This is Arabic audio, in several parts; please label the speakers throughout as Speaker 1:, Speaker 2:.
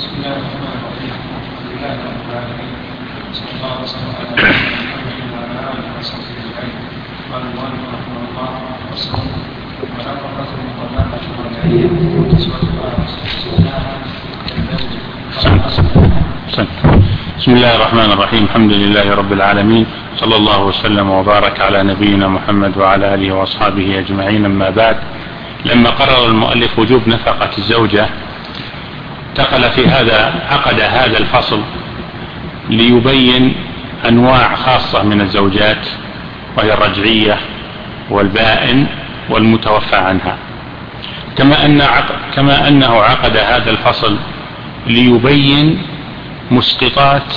Speaker 1: بسم الله الرحمن الرحيم. الحمد لله رب العالمين، صلى الله وسلم على محمد وعلى اله وصحبه اجمعين. قال المؤلف رحمه الله: فصل: ونفقة المطلقة الرجعية وكسوتها
Speaker 2: بسم الله الرحمن الرحيم. الحمد لله رب العالمين، صلى الله وسلم وبارك على نبينا محمد وعلى آله وأصحابه أجمعين. أما بعد، لما قرر المؤلف وجوب نفقة الزوجة عقد هذا الفصل ليبين أنواع خاصة من الزوجات، وهي الرجعية والبائن والمتوفى عنها، كما أنه عقد هذا الفصل ليبين مسقطات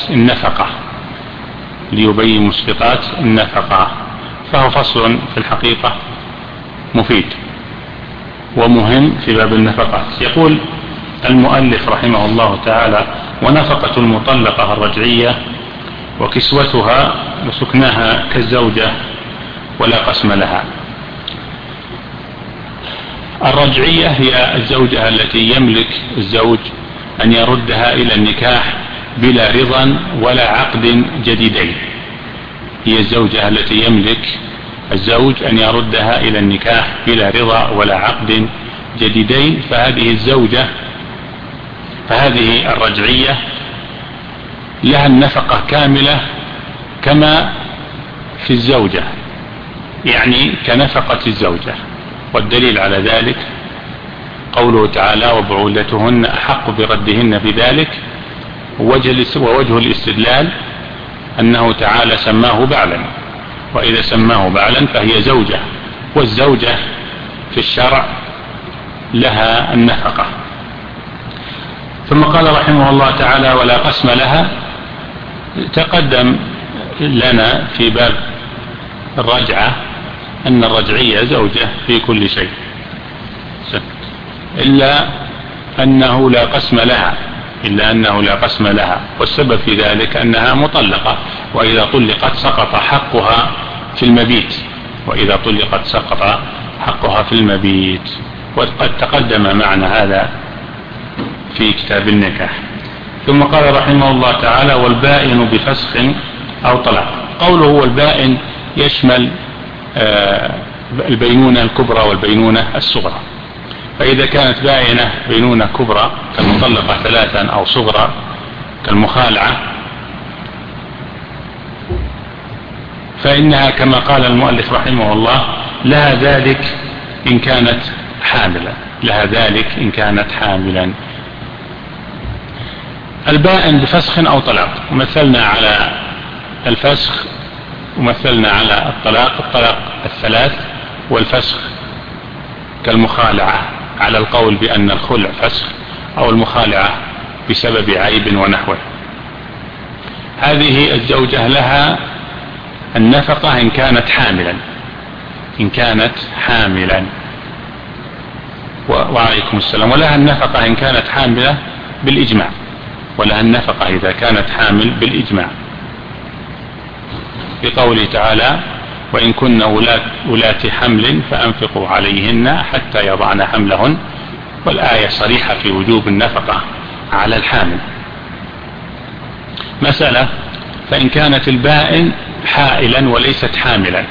Speaker 2: النفقة، فهو فصل في الحقيقة مفيد ومهم في باب النفقات. يقول المؤلف رحمه الله تعالى: ونفقة المطلقة الرجعية وكسوتها وسكناها كالزوجة ولا قسم لها. الرجعية هي الزوجة التي يملك الزوج أن يردها إلى النكاح بلا رضا ولا عقد جديدين. هي الزوجة التي يملك الزوج أن يردها إلى النكاح بلا رضا ولا عقد جديدين. فهذه الرجعية لها النفقة كاملة كما في الزوجة، يعني كنفقة الزوجة. والدليل على ذلك قوله تعالى: وبعولتهن أحق بردهن في ذلك. ووجه الاستدلال أنه تعالى سماه بعلا، وإذا سماه بعلا فهي زوجة، والزوجة في الشرع لها النفقة. ثم قال رحمه الله تعالى: ولا قسم لها. تقدم لنا في باب الرجعة أن الرجعية زوجة في كل شيء، إلا أنه لا قسم لها، والسبب في ذلك أنها مطلقة، وإذا طلقت سقط حقها في المبيت، وقد تقدم معنا هذا في كتاب النكاح. ثم قال رحمه الله تعالى: والبائن بفسخ أو طلاق. قوله والبائن يشمل البينونة الكبرى والبينونة الصغرى. فإذا كانت بينونة كبرى كالمطلقة ثلاثا، أو صغرى كالمخالعة، فإنها كما قال المؤلف رحمه الله لها ذلك إن كانت حاملا. البائن بفسخ أو طلاق، ومثلنا على الفسخ ومثلنا على الطلاق الثلاث، والفسخ كالمخالعة على القول بأن الخلع فسخ، أو المخالعة بسبب عيب ونحوه. هذه الزوجة لها النفقة إن كانت حاملا. وعليكم السلام. ولها النفقة إن كانت حاملة بالإجماع، ولها النفقة إذا كانت حامل بالإجماع، في قوله تعالى: وإن كن ولاة حمل فأنفقوا عليهن حتى يضعن حملهن. والآية صريحة في وجوب النفقة على الحامل. مسألة: فإن كانت البائن حائلا وليست حاملا،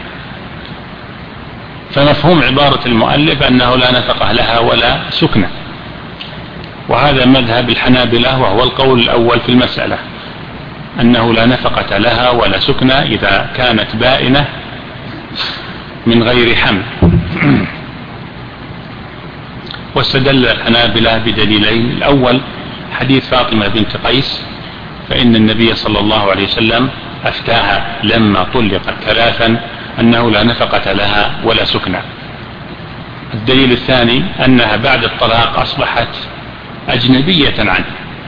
Speaker 2: فمفهوم عبارة المؤلف أنه لا نفقة لها ولا سكنة، وهذا مذهب الحنابلة، وهو القول الأول في المسألة، أنه لا نفقة لها ولا سكنة إذا كانت بائنة من غير حمل. واستدل الحنابلة بدليلين: الأول حديث فاطمة بنت قيس، فإن النبي صلى الله عليه وسلم أفتاها لما طلقت ثلاثا أنه لا نفقة لها ولا سكنة. الدليل الثاني أنها بعد الطلاق أصبحت أجنبية عنه،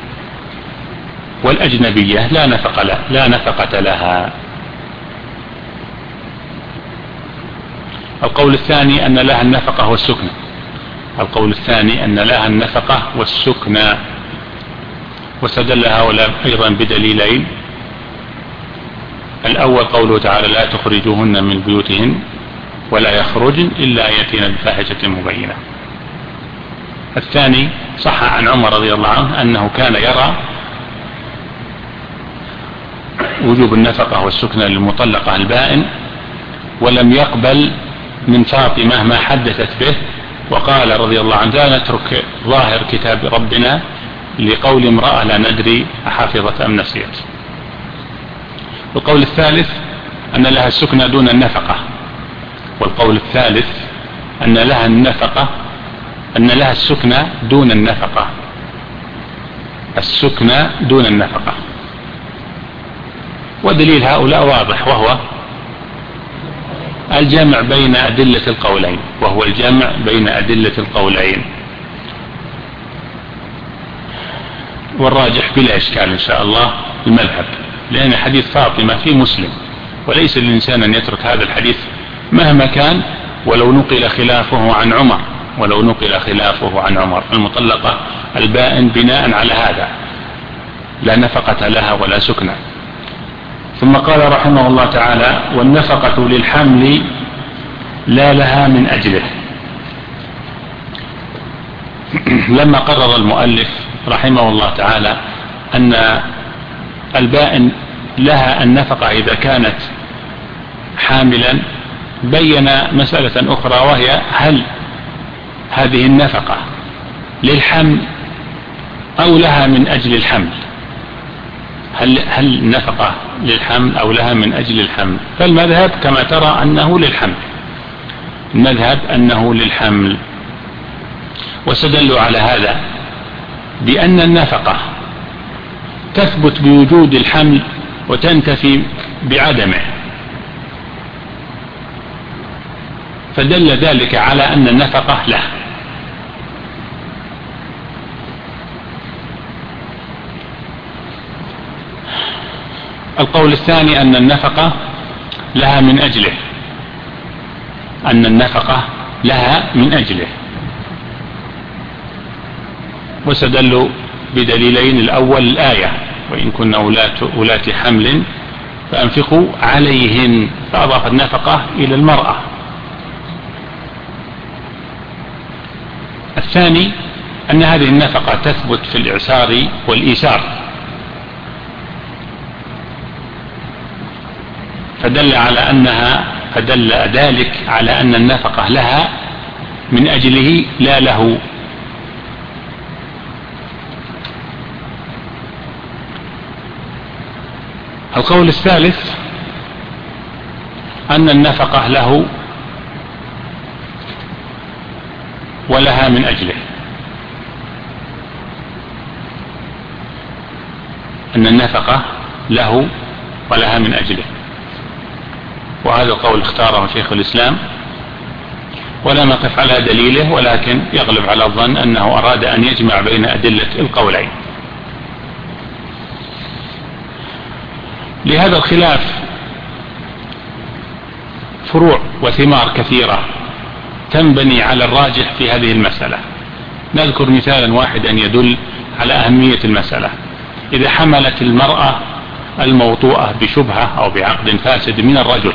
Speaker 2: والأجنبية لا نفقة لها. القول الثاني أن لها النفقة والسكنة. واستدل هؤلاء أيضا بدليلين: الأول قوله تعالى: لا تخرجوهن من بيوتهن ولا يخرجن إلا يأتين بفاحشة مبينة. الثاني صح عن عمر رضي الله عنه أنه كان يرى وجوب النفقة والسكنى للمطلقة البائن، ولم يقبل من فاطمة ما حدثت به، وقال رضي الله عنه لا نترك ظاهر كتاب ربنا لقول امرأة لا ندري أحافظت أم نسيت. القول الثالث أن لها السكنى دون النفقة، والقول الثالث أن لها النفقة، أن لها السكنى دون النفقة، السكنى دون النفقة. ودليل هؤلاء واضح، وهو الجمع بين أدلة القولين، وهو الجمع بين أدلة القولين. والراجح بلا إشكال إن شاء الله المذهب، لأن حديث فاطمة في مسلم، وليس للإنسان أن يترك هذا الحديث مهما كان، ولو نقل خلافه عن عمر، ولو نقل خلافه عن عمر. المطلقة البائن بناء على هذا لا نفقة لها ولا سكنى. ثم قال رحمه الله تعالى والنفقة للحمل لا لها من أجله. لما قرر المؤلف رحمه الله تعالى أن البائن لها النفقة إذا كانت حاملا، بين مسألة أخرى، وهي هل هذه النفقة للحمل أو لها من أجل الحمل؟ هل النفقة للحمل أو لها من أجل الحمل؟ فالمذهب كما ترى أنه للحمل، المذهب أنه للحمل، واستدلوا على هذا بأن النفقة تثبت بوجود الحمل وتنتفي بعدمه، فدل ذلك على أن النفقة له. القول الثاني أن النفقة لها من أجله، أن النفقة لها من أجله، واستدلوا بدليلين. الأول الآية وإن كنا أولات حمل فأنفقوا عليهن، فأضاف النفقة إلى المرأة. الثاني أن هذه النفقة تثبت في الإعسار والإيسار، فدل ذلك على أن النفقة لها من أجله لا له. القول الثالث أن النفقة له ولها من أجله، أن النفقة له ولها من أجله، وهذا القول اختاره شيخ الإسلام، ولا نقف على دليله، ولكن يغلب على الظن أنه أراد أن يجمع بين أدلة القولين. لهذا الخلاف فروع وثمار كثيرة تنبني على الراجح في هذه المسألة. نذكر مثالا واحدا يدل على أهمية المسألة. إذا حملت المرأة الموطوءة بشبهة أو بعقد فاسد من الرجل،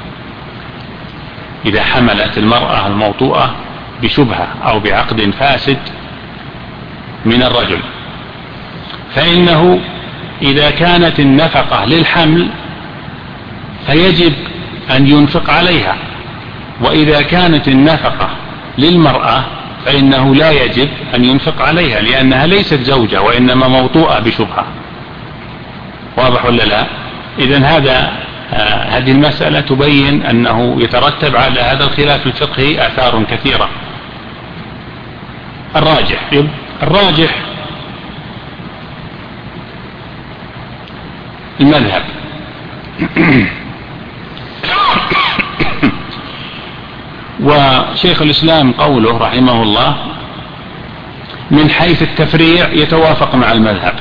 Speaker 2: إذا حملت المرأة الموطوءة بشبهة أو بعقد فاسد من الرجل، فإنه إذا كانت النفقة للحمل فيجب أن ينفق عليها، وإذا كانت النفقة للمرأة فإنه لا يجب أن ينفق عليها، لأنها ليست زوجة وإنما موطوءة بشبهة. واضح ولا لا؟ إذن هذه المسألة تبين أنه يترتب على هذا الخلاف الفقهي آثار كثيرة. الراجح المذهب. وشيخ الإسلام قوله رحمه الله من حيث التفريع يتوافق مع المذهب،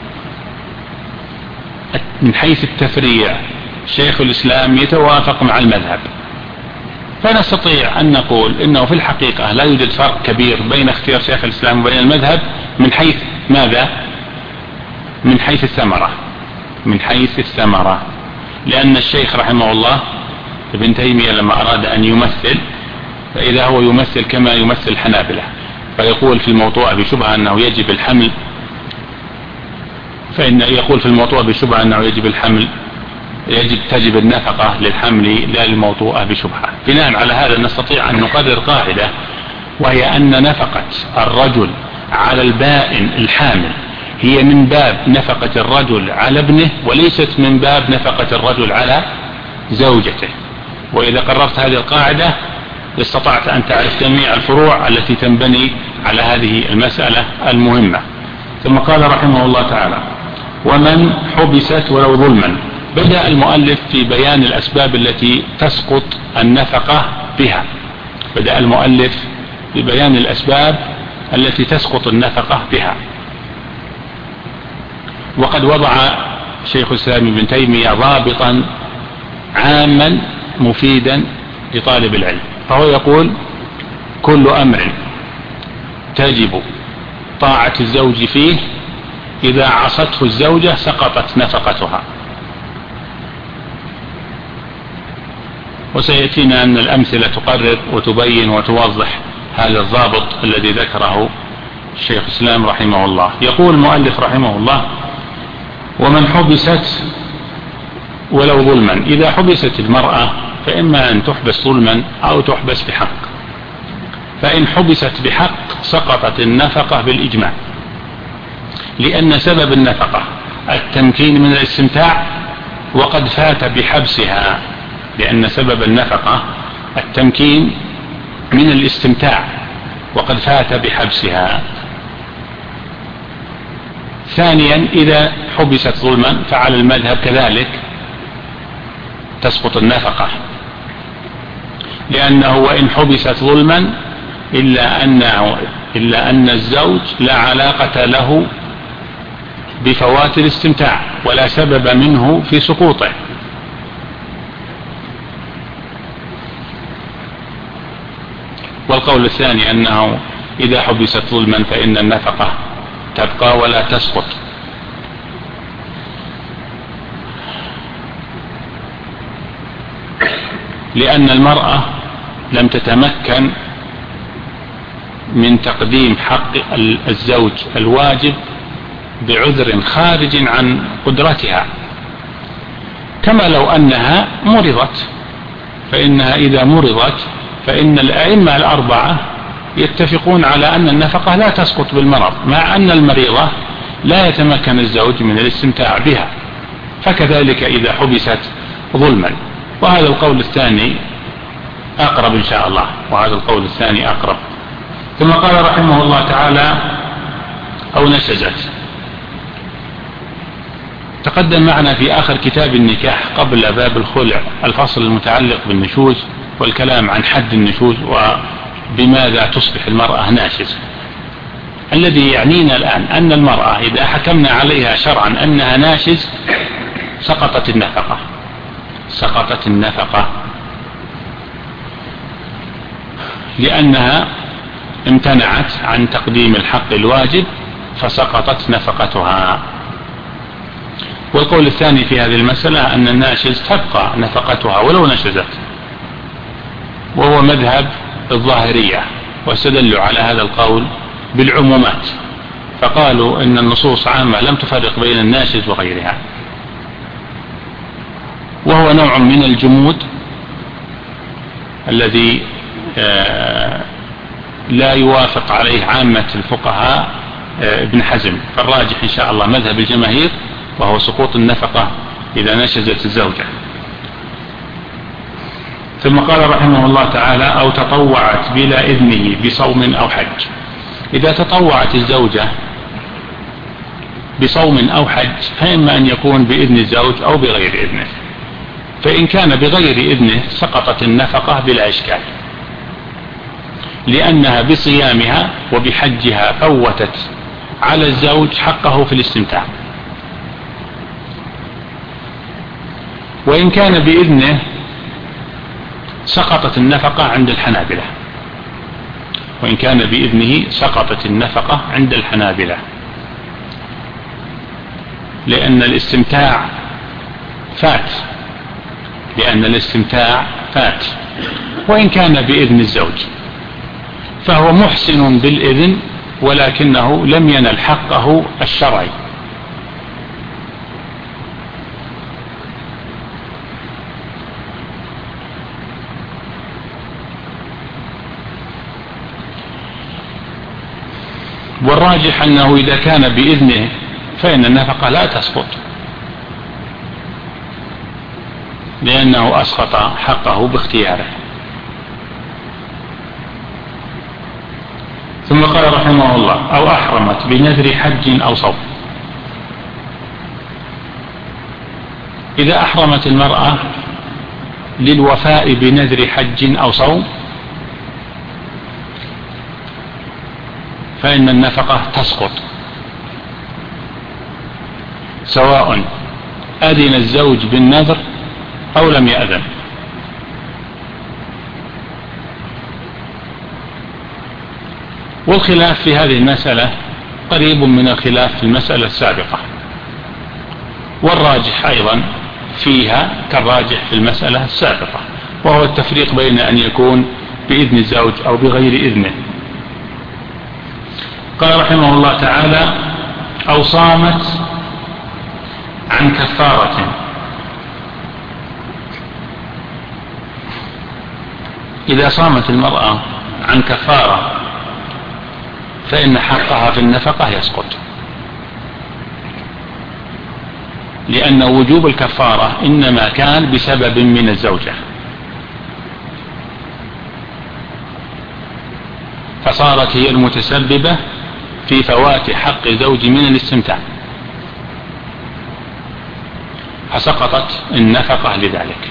Speaker 2: من حيث التفريع شيخ الإسلام يتوافق مع المذهب، فنستطيع أن نقول إنه في الحقيقة لا يوجد فرق كبير بين اختيار شيخ الإسلام وبين المذهب من حيث ماذا؟ من حيث الثمرة، من حيث الثمرة. لأن الشيخ رحمه الله ابن تيمية لما أراد أن يمثل، فإذا هو يمثل كما يمثل الحنابلة، فيقول في الموضوع بشبهة أنه يجب الحمل، فإن يقول في الموضوع بشبهة أنه يجب الحمل، تجب النفقة للحمل لا للموضوع بشبهة. بناء على هذا نستطيع أن نقرر قاعدة، وهي أن نفقة الرجل على البائن الحامل هي من باب نفقة الرجل على ابنه، وليست من باب نفقة الرجل على زوجته. وإذا قررت هذه القاعدة استطعت أن تعرف جميع الفروع التي تنبني على هذه المسألة المهمة. ثم قال رحمه الله تعالى: ومن حبست ولو ظلما. بدأ المؤلف في بيان الأسباب التي تسقط النفقة بها. بدأ المؤلف ببيان الأسباب التي تسقط النفقة بها. وقد وضع شيخ الإسلام ابن تيمية ضابطا عاما مفيدا لطالب العلم، فهو يقول: كل أمر تجب طاعة الزوج فيه إذا عصته الزوجة سقطت نفقتها. وسيأتينا أن الأمثلة تقرر وتبين وتوضح هذا الضابط الذي ذكره الشيخ الإسلام رحمه الله. يقول المؤلف رحمه الله: ومن حبست ولو ظلما. إذا حبست المرأة فإما أن تحبس ظلما أو تحبس بحق، فإن حبست بحق سقطت النفقة بالإجماع، لأن سبب النفقة التمكين من الاستمتاع وقد فات بحبسها، لأن سبب النفقة التمكين من الاستمتاع وقد فات بحبسها. ثانيا: إذا حبست ظلما فعلى المذهب كذلك تسقط النفقة، لأنه وإن حبست ظلما إلا أن الزوج لا علاقة له بفوات الاستمتاع ولا سبب منه في سقوطه. والقول الثاني أنه إذا حبست ظلما فإن النفقة تبقى ولا تسقط، لأن المرأة لم تتمكن من تقديم حق الزوج الواجب بعذر خارج عن قدرتها، كما لو أنها مرضت، فإنها إذا مرضت فإن الأئمة الأربعة يتفقون على أن النفقة لا تسقط بالمرض، مع أن المريضة لا يتمكن الزوج من الاستمتاع بها، فكذلك إذا حبست ظلما. وهذا القول الثاني أقرب إن شاء الله، وهذا القول الثاني أقرب. ثم قال رحمه الله تعالى: أو نشزت. تقدم معنا في آخر كتاب النكاح قبل باب الخلع الفصل المتعلق بالنشوز والكلام عن حد النشوز وبماذا تصبح المرأة ناشزة. الذي يعنينا الآن أن المرأة إذا حكمنا عليها شرعا أنها ناشز سقطت النفقة لأنها امتنعت عن تقديم الحق الواجب فسقطت نفقتها. والقول الثاني في هذه المسألة أن الناشز تبقى نفقتها ولو نشزت، وهو مذهب الظاهرية، واستدلوا على هذا القول بالعمومات، فقالوا إن النصوص عامة لم تفرق بين الناشز وغيرها، وهو نوع من الجمود الذي لا يوافق عليه عامة الفقهاء ابن حزم. فالراجح إن شاء الله مذهب الجماهير، وهو سقوط النفقة إذا نشزت الزوجة. ثم قال رحمه الله تعالى: أو تطوعت بلا إذنه بصوم أو حج. إذا تطوعت الزوجة بصوم أو حج فإما أن يكون بإذن الزوج أو بغير إذنه، فإن كان بغير إذنه سقطت النفقة بلا إشكال، لأنها بصيامها وبحجها فوتت على الزوج حقه في الاستمتاع. وإن كان بإذنه سقطت النفقة عند الحنابلة، وإن كان بإذنه سقطت النفقة عند الحنابلة، لأن الاستمتاع فات، وإن كان بإذن الزوج. فهو محسن بالإذن ولكنه لم ينل حقه الشرعي. والراجح أنه إذا كان بإذنه فإن النفقة لا تسقط، لأنه أسقط حقه باختياره. ثم قال رحمه الله: أو أحرمت بنذر حج أو صوم. إذا أحرمت المرأة للوفاء بنذر حج أو صوم فإن النفقة تسقط، سواء أذن الزوج بالنذر أو لم يأذن. والخلاف في هذه المسألة قريب من الخلاف في المسألة السابقة، والراجح أيضا فيها كالراجح في المسألة السابقة، وهو التفريق بين أن يكون بإذن الزوج أو بغير إذنه. قال رحمه الله تعالى: أو صامت عن كفارة. إذا صامت المرأة عن كفارة فإن حقها في النفقة يسقط، لأن وجوب الكفارة إنما كان بسبب من الزوجة، فصارت هي المتسببة في فوات حق الزوج من الاستمتاع، فسقطت النفقة لذلك.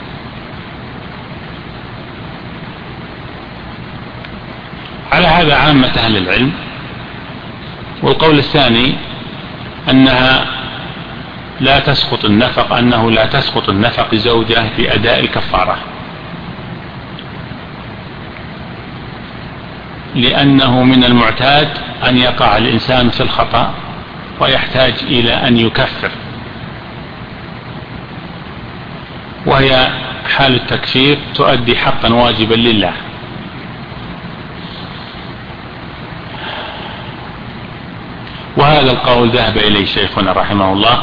Speaker 2: على هذا عامة أهل العلم. والقول الثاني أنها لا تسقط النفقة، أنه لا تسقط النفقة زوجة بأداء الكفارة، لأنه من المعتاد أن يقع الإنسان في الخطأ ويحتاج إلى أن يكفر، وهي حال التكفير تؤدي حقا واجبا لله. وهذا القول ذهب إليه شيخنا رحمه الله،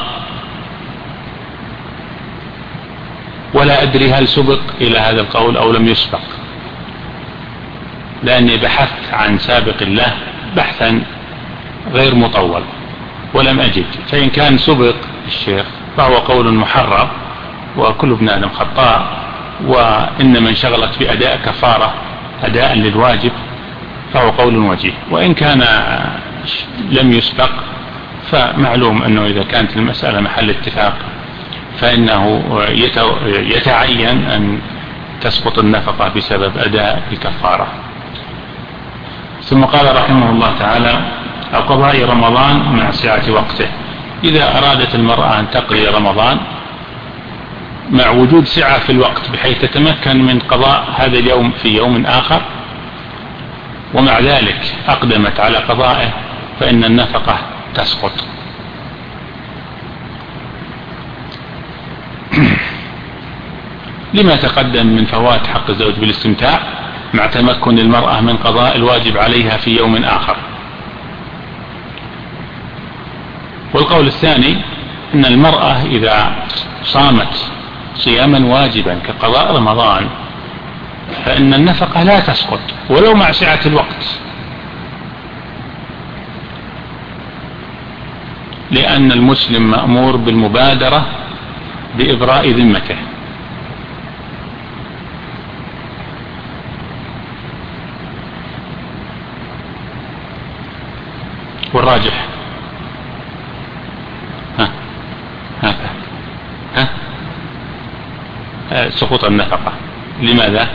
Speaker 2: ولا أدري هل سبق إلى هذا القول أو لم يسبق، لأني بحثت عن سابق الله بحثا غير مطول ولم أجد، فإن كان سبق الشيخ فهو قول محرر، وكل ابن آدم خطاء، وإنما انشغلت بأداء كفارة أداء للواجب فهو قول وجيه. وإن كان لم يسبق فمعلوم أنه إذا كانت المسألة محل اتفاق فإنه يتعين أن تسقط النفقة بسبب أداء الكفارة. ثم قال رحمه الله تعالى: أو قضاء رمضان مع سعة وقته. إذا أرادت المرأة أن تقضي رمضان مع وجود سعة في الوقت بحيث تتمكن من قضاء هذا اليوم في يوم آخر، ومع ذلك أقدمت على قضائه، فإن النفقة تسقط. لما تقدم من فوات حق الزوج بالاستمتاع مع تمكن المرأة من قضاء الواجب عليها في يوم آخر. والقول الثاني أن المرأة إذا صامت صياما واجبا كقضاء رمضان فإن النفقة لا تسقط ولو مع سعة الوقت، لأن المسلم مأمور بالمبادرة بإبراء ذمته. والراجح سقوط النفقة. لماذا؟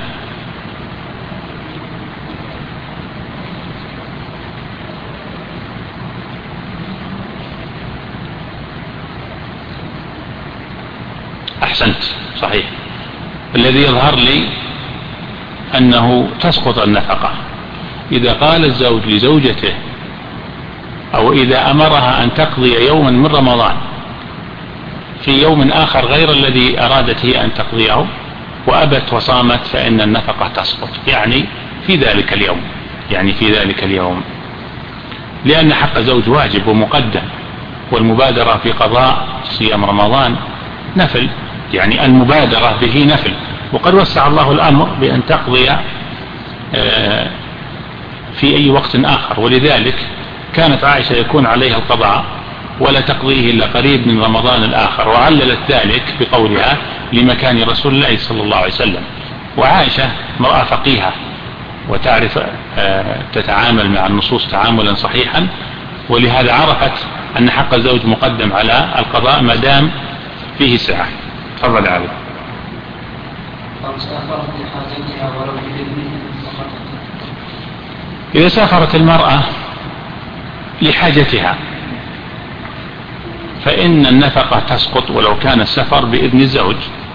Speaker 2: أحسنت، صحيح. الذي يظهر لي أنه تسقط النفقة إذا قال الزوج لزوجته أو إذا أمرها أن تقضي يوما من رمضان في يوم آخر غير الذي أرادت هي أن تقضيه وأبت وصامت، فإن النفقة تسقط، يعني في ذلك اليوم. يعني في ذلك اليوم، لأن حق الزوج واجب ومقدم، والمبادرة في قضاء صيام رمضان نفل، يعني المبادرة به نفل، وقد وسع الله الأمر بأن تقضي في أي وقت آخر، ولذلك كانت عائشة يكون عليها القضاء ولا تقضيه إلا قريب من رمضان الآخر، وعللت ذلك بقولها لمكان رسول الله صلى الله عليه وسلم. وعائشة مرأة فقيهة وتعرف تتعامل مع النصوص تعاملا صحيحا، ولهذا عرفت أن حق الزوج مقدم على القضاء ما دام فيه سعة. تفضل علي. إذا سافرت المرأة لحاجتها فإن النفقة تسقط ولو كان السفر بإذن الزوج،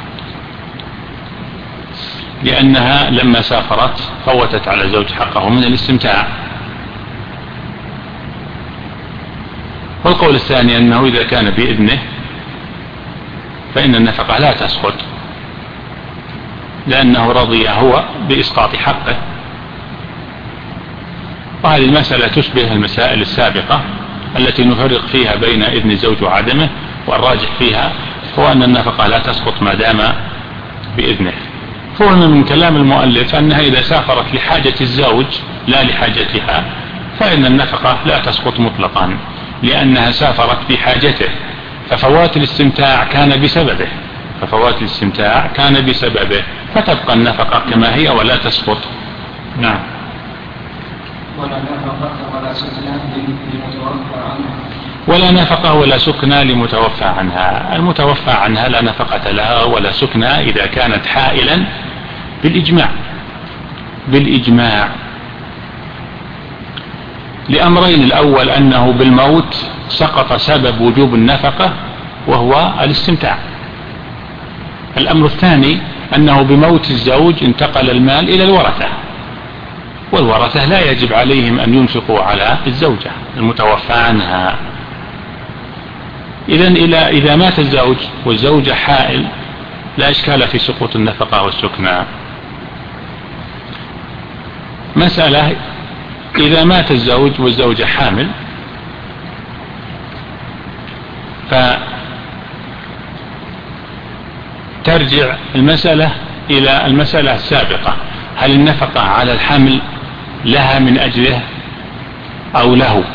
Speaker 2: لأنها لما سافرت فوتت على الزوج حقه من الاستمتاع. والقول الثاني أنه إذا كان بإذنه فإن النفقة لا تسقط، لأنه رضي هو بإسقاط حقه. وهذه المسألة تشبه المسائل السابقة التي نفرق فيها بين إذن الزوج وعدمه، والراجح فيها هو أن النفقة لا تسقط ما دام بإذنه. فهم من كلام المؤلف أنها إذا سافرت لحاجة الزوج لا لحاجتها فإن النفقة لا تسقط مطلقا، لأنها سافرت بحاجته، ففوات الاستمتاع كان بسببه، فتبقى النفقة كما هي ولا تسقط. نعم. ولا نفقة ولا سكنى لمتوفى عنها. المتوفى عنها لا نفقة لها ولا سكنى إذا كانت حائلا بالإجماع لأمرين: الأول أنه بالموت سقط سبب وجوب النفقة وهو الاستمتاع. الأمر الثاني أنه بموت الزوج انتقل المال إلى الورثة، والورثة لا يجب عليهم أن ينفقوا على الزوجة المتوفى عنها. إذا مات الزوج والزوجة حائل لا إشكال في سقوط النفقة والسكنى. مسألة: إذا مات الزوج والزوجة حامل فترجع المسألة إلى المسألة السابقة: هل النفقة على الحمل لها من أجله أو له؟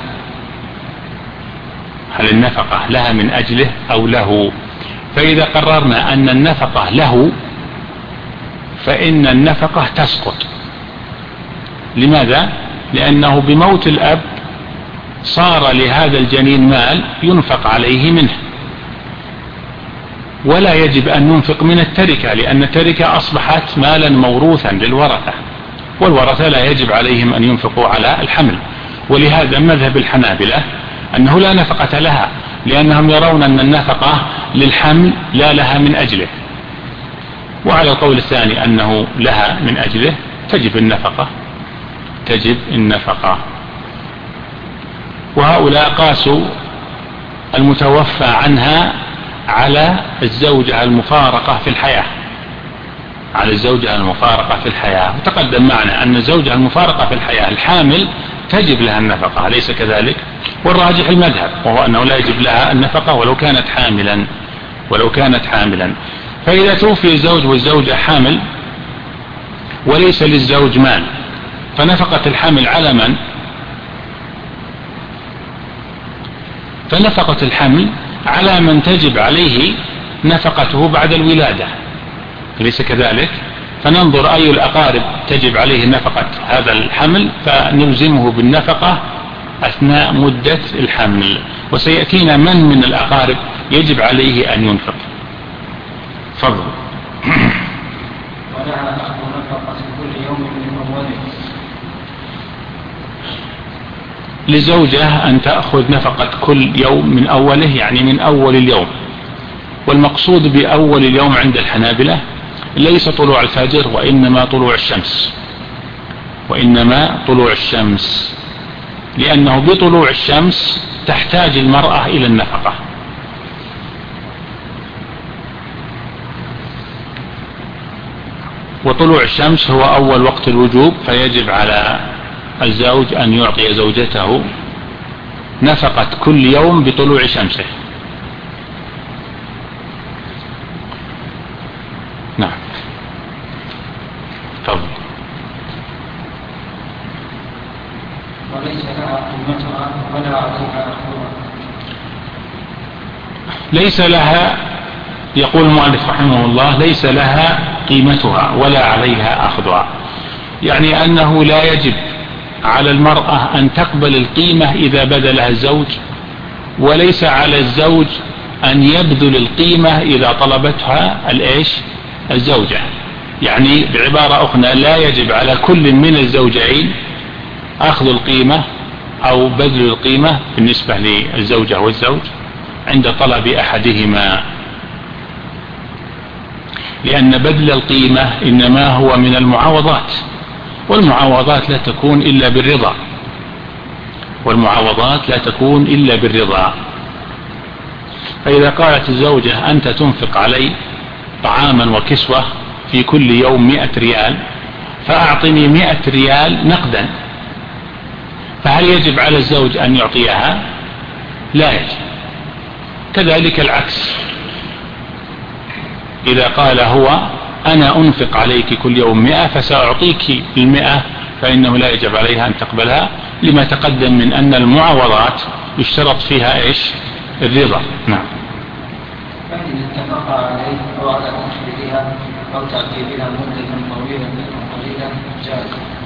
Speaker 2: هل النفقة لها من أجله أو له؟ فإذا قررنا أن النفقة له فإن النفقة تسقط. لماذا؟ لأنه بموت الأب صار لهذا الجنين مال ينفق عليه منه، ولا يجب أن ننفق من التركة، لأن التركة أصبحت مالا موروثا للورثة، والورثة لا يجب عليهم أن ينفقوا على الحمل. ولهذا مذهب الحنابلة أنه لا نفقة لها، لأنهم يرون أن النفقة للحمل لا لها من أجله. وعلى القول الثاني أنه لها من أجله تجب النفقة. وهؤلاء قاسوا المتوفى عنها على الزوجة المفارقة في الحياة، وتقدم معنا أن الزوجة المفارقة في الحياة الحامل تجب لها النفقة، أليس كذلك؟ والراجح المذهب وهو أنه لا يجب لها النفقة ولو كانت حاملا. فإذا توفي الزوج والزوجة حامل وليس للزوج مال، فنفقة الحامل على من؟ فنفقة الحمل على من تجب عليه نفقته بعد الولادة، أليس كذلك؟ فننظر أي الأقارب تجب عليه نفقة هذا الحمل فنلزمه بالنفقة أثناء مدة الحمل، وسيأتينا من الأقارب يجب عليه أن ينفق. تفضل.
Speaker 1: ولها أخذ نفقة كل يوم من أوله.
Speaker 2: لزوجة أن تأخذ نفقة كل يوم من أوله، يعني من أول اليوم. والمقصود بأول اليوم عند الحنابلة ليس طلوع الفجر وإنما طلوع الشمس، لأنه بطلوع الشمس تحتاج المرأة إلى النفقة. وطلوع الشمس هو أول وقت الوجوب، فيجب على الزوج أن يعطي زوجته نفقة كل يوم بطلوع شمسه. نعم. تفضل.
Speaker 1: وليس لها قيمتها ولا عليها أخذها.
Speaker 2: ليس لها، يقول المؤلف رحمه الله، ليس لها قيمتها ولا عليها أخذها، يعني أنه لا يجب على المرأة أن تقبل القيمة إذا بذلها الزوج، وليس على الزوج أن يبذل القيمة إذا طلبتها الزوجة. يعني بعبارة أخرى لا يجب على كل من الزوجين أخذ القيمة أو بذل القيمة بالنسبة للزوجة والزوج عند طلب أحدهما، لأن بذل القيمة إنما هو من المعاوضات، والمعاوضات لا تكون إلا بالرضا، والمعاوضات لا تكون إلا بالرضا. فإذا قالت الزوجة أنت تنفق علي طعاما وكسوة في كل يوم 100 ريال، فأعطني 100 ريال نقدا، فهل يجب على الزوج أن يعطيها؟ لا يجب. كذلك العكس، إذا قال هو أنا أنفق عليك كل يوم 100 فسأعطيك 100، فإنه لا يجب عليها أن تقبلها، لما تقدم من أن المعاوضات يشترط فيها الرضا. نعم.
Speaker 1: فإن اتفق عليه أو على تأخيرها أو تأخيرها مدة طويلة أو قليلة جاز.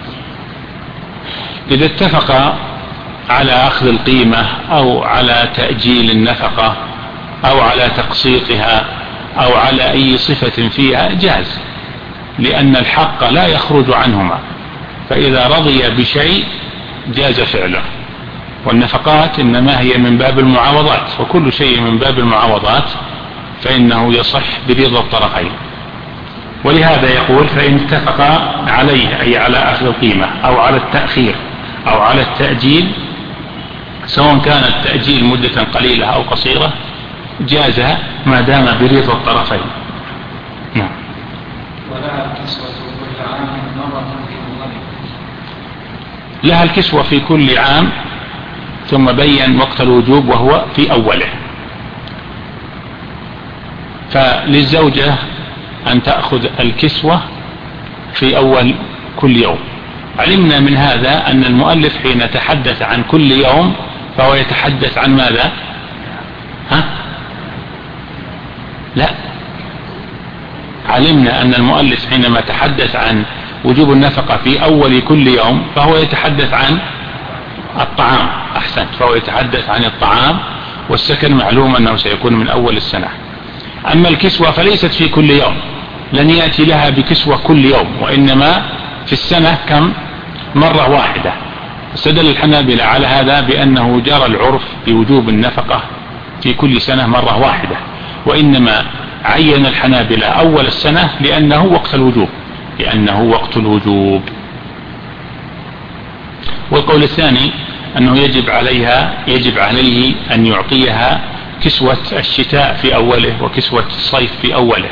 Speaker 2: إذا اتفق على أخذ القيمة أو على تأجيل النفقة أو على تقسيطها أو على أي صفة فيها جاز، لأن الحق لا يخرج عنهما، فإذا رضي بشيء جاز فعله، والنفقات إنما هي من باب المعاوضات، وكل شيء من باب المعاوضات فإنه يصح برضا الطرفين. ولهذا يقول فإن اتفق عليه، أي على أخذ القيمة أو على التأخير أو على التأجيل، سواء كان التأجيل مدة قليلة أو قصيرة، جاز ما دام برضا الطرفين. نعم.
Speaker 1: ولها الكسوة كل عام مرة في أوله.
Speaker 2: لها الكسوة في كل عام، ثم بين وقت الوجوب وهو في أوله. فللزوجة أن تأخذ الكسوة في أول كل يوم. علمنا من هذا أن المؤلف حين تحدث عن كل يوم فهو يتحدث عن ماذا؟ لا، علمنا أن المؤلف حينما تحدث عن وجوب النفقة في أول كل يوم فهو يتحدث عن الطعام. أحسنت، فهو يتحدث عن الطعام، والسكن معلوم أنه سيكون من أول السنة. أما الكسوة فليست في كل يوم، لن يأتي لها بكسوة كل يوم، وإنما في السنة كم؟ مرة واحدة. استدل الحنابلة على هذا بأنه جرى العرف بوجوب النفقة في كل سنة مرة واحدة، وإنما عين الحنابلة أول السنة لأنه وقت الوجوب، والقول الثاني أنه يجب عليه أن يعطيها كسوة الشتاء في أوله وكسوة الصيف في أوله.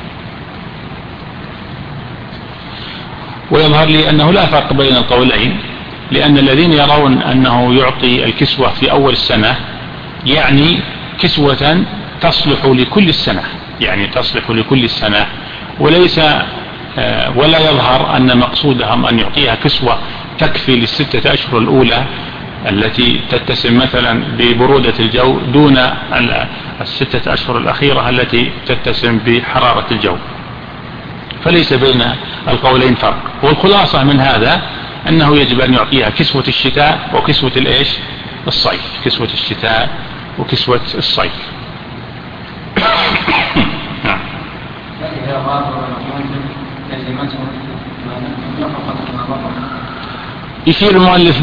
Speaker 2: ويظهر لي أنه لا فرق بين القولين، لأن الذين يرون أنه يعطي الكسوة في أول السنة يعني كسوة تصلح لكل السنة، ولا يظهر أن مقصودهم أن يعطيها كسوة تكفي للستة أشهر الأولى التي تتسم مثلا ببرودة الجو دون الستة أشهر الأخيرة التي تتسم بحرارة الجو. فليس بين القولين فرق، والخلاصة من هذا أنه يجب أن يعطيها كسوة الشتاء وكسوة الصيف، كسوة الشتاء وكسوة الصيف. نعم.
Speaker 1: فإذا غاب كلمته
Speaker 2: يشير المؤلف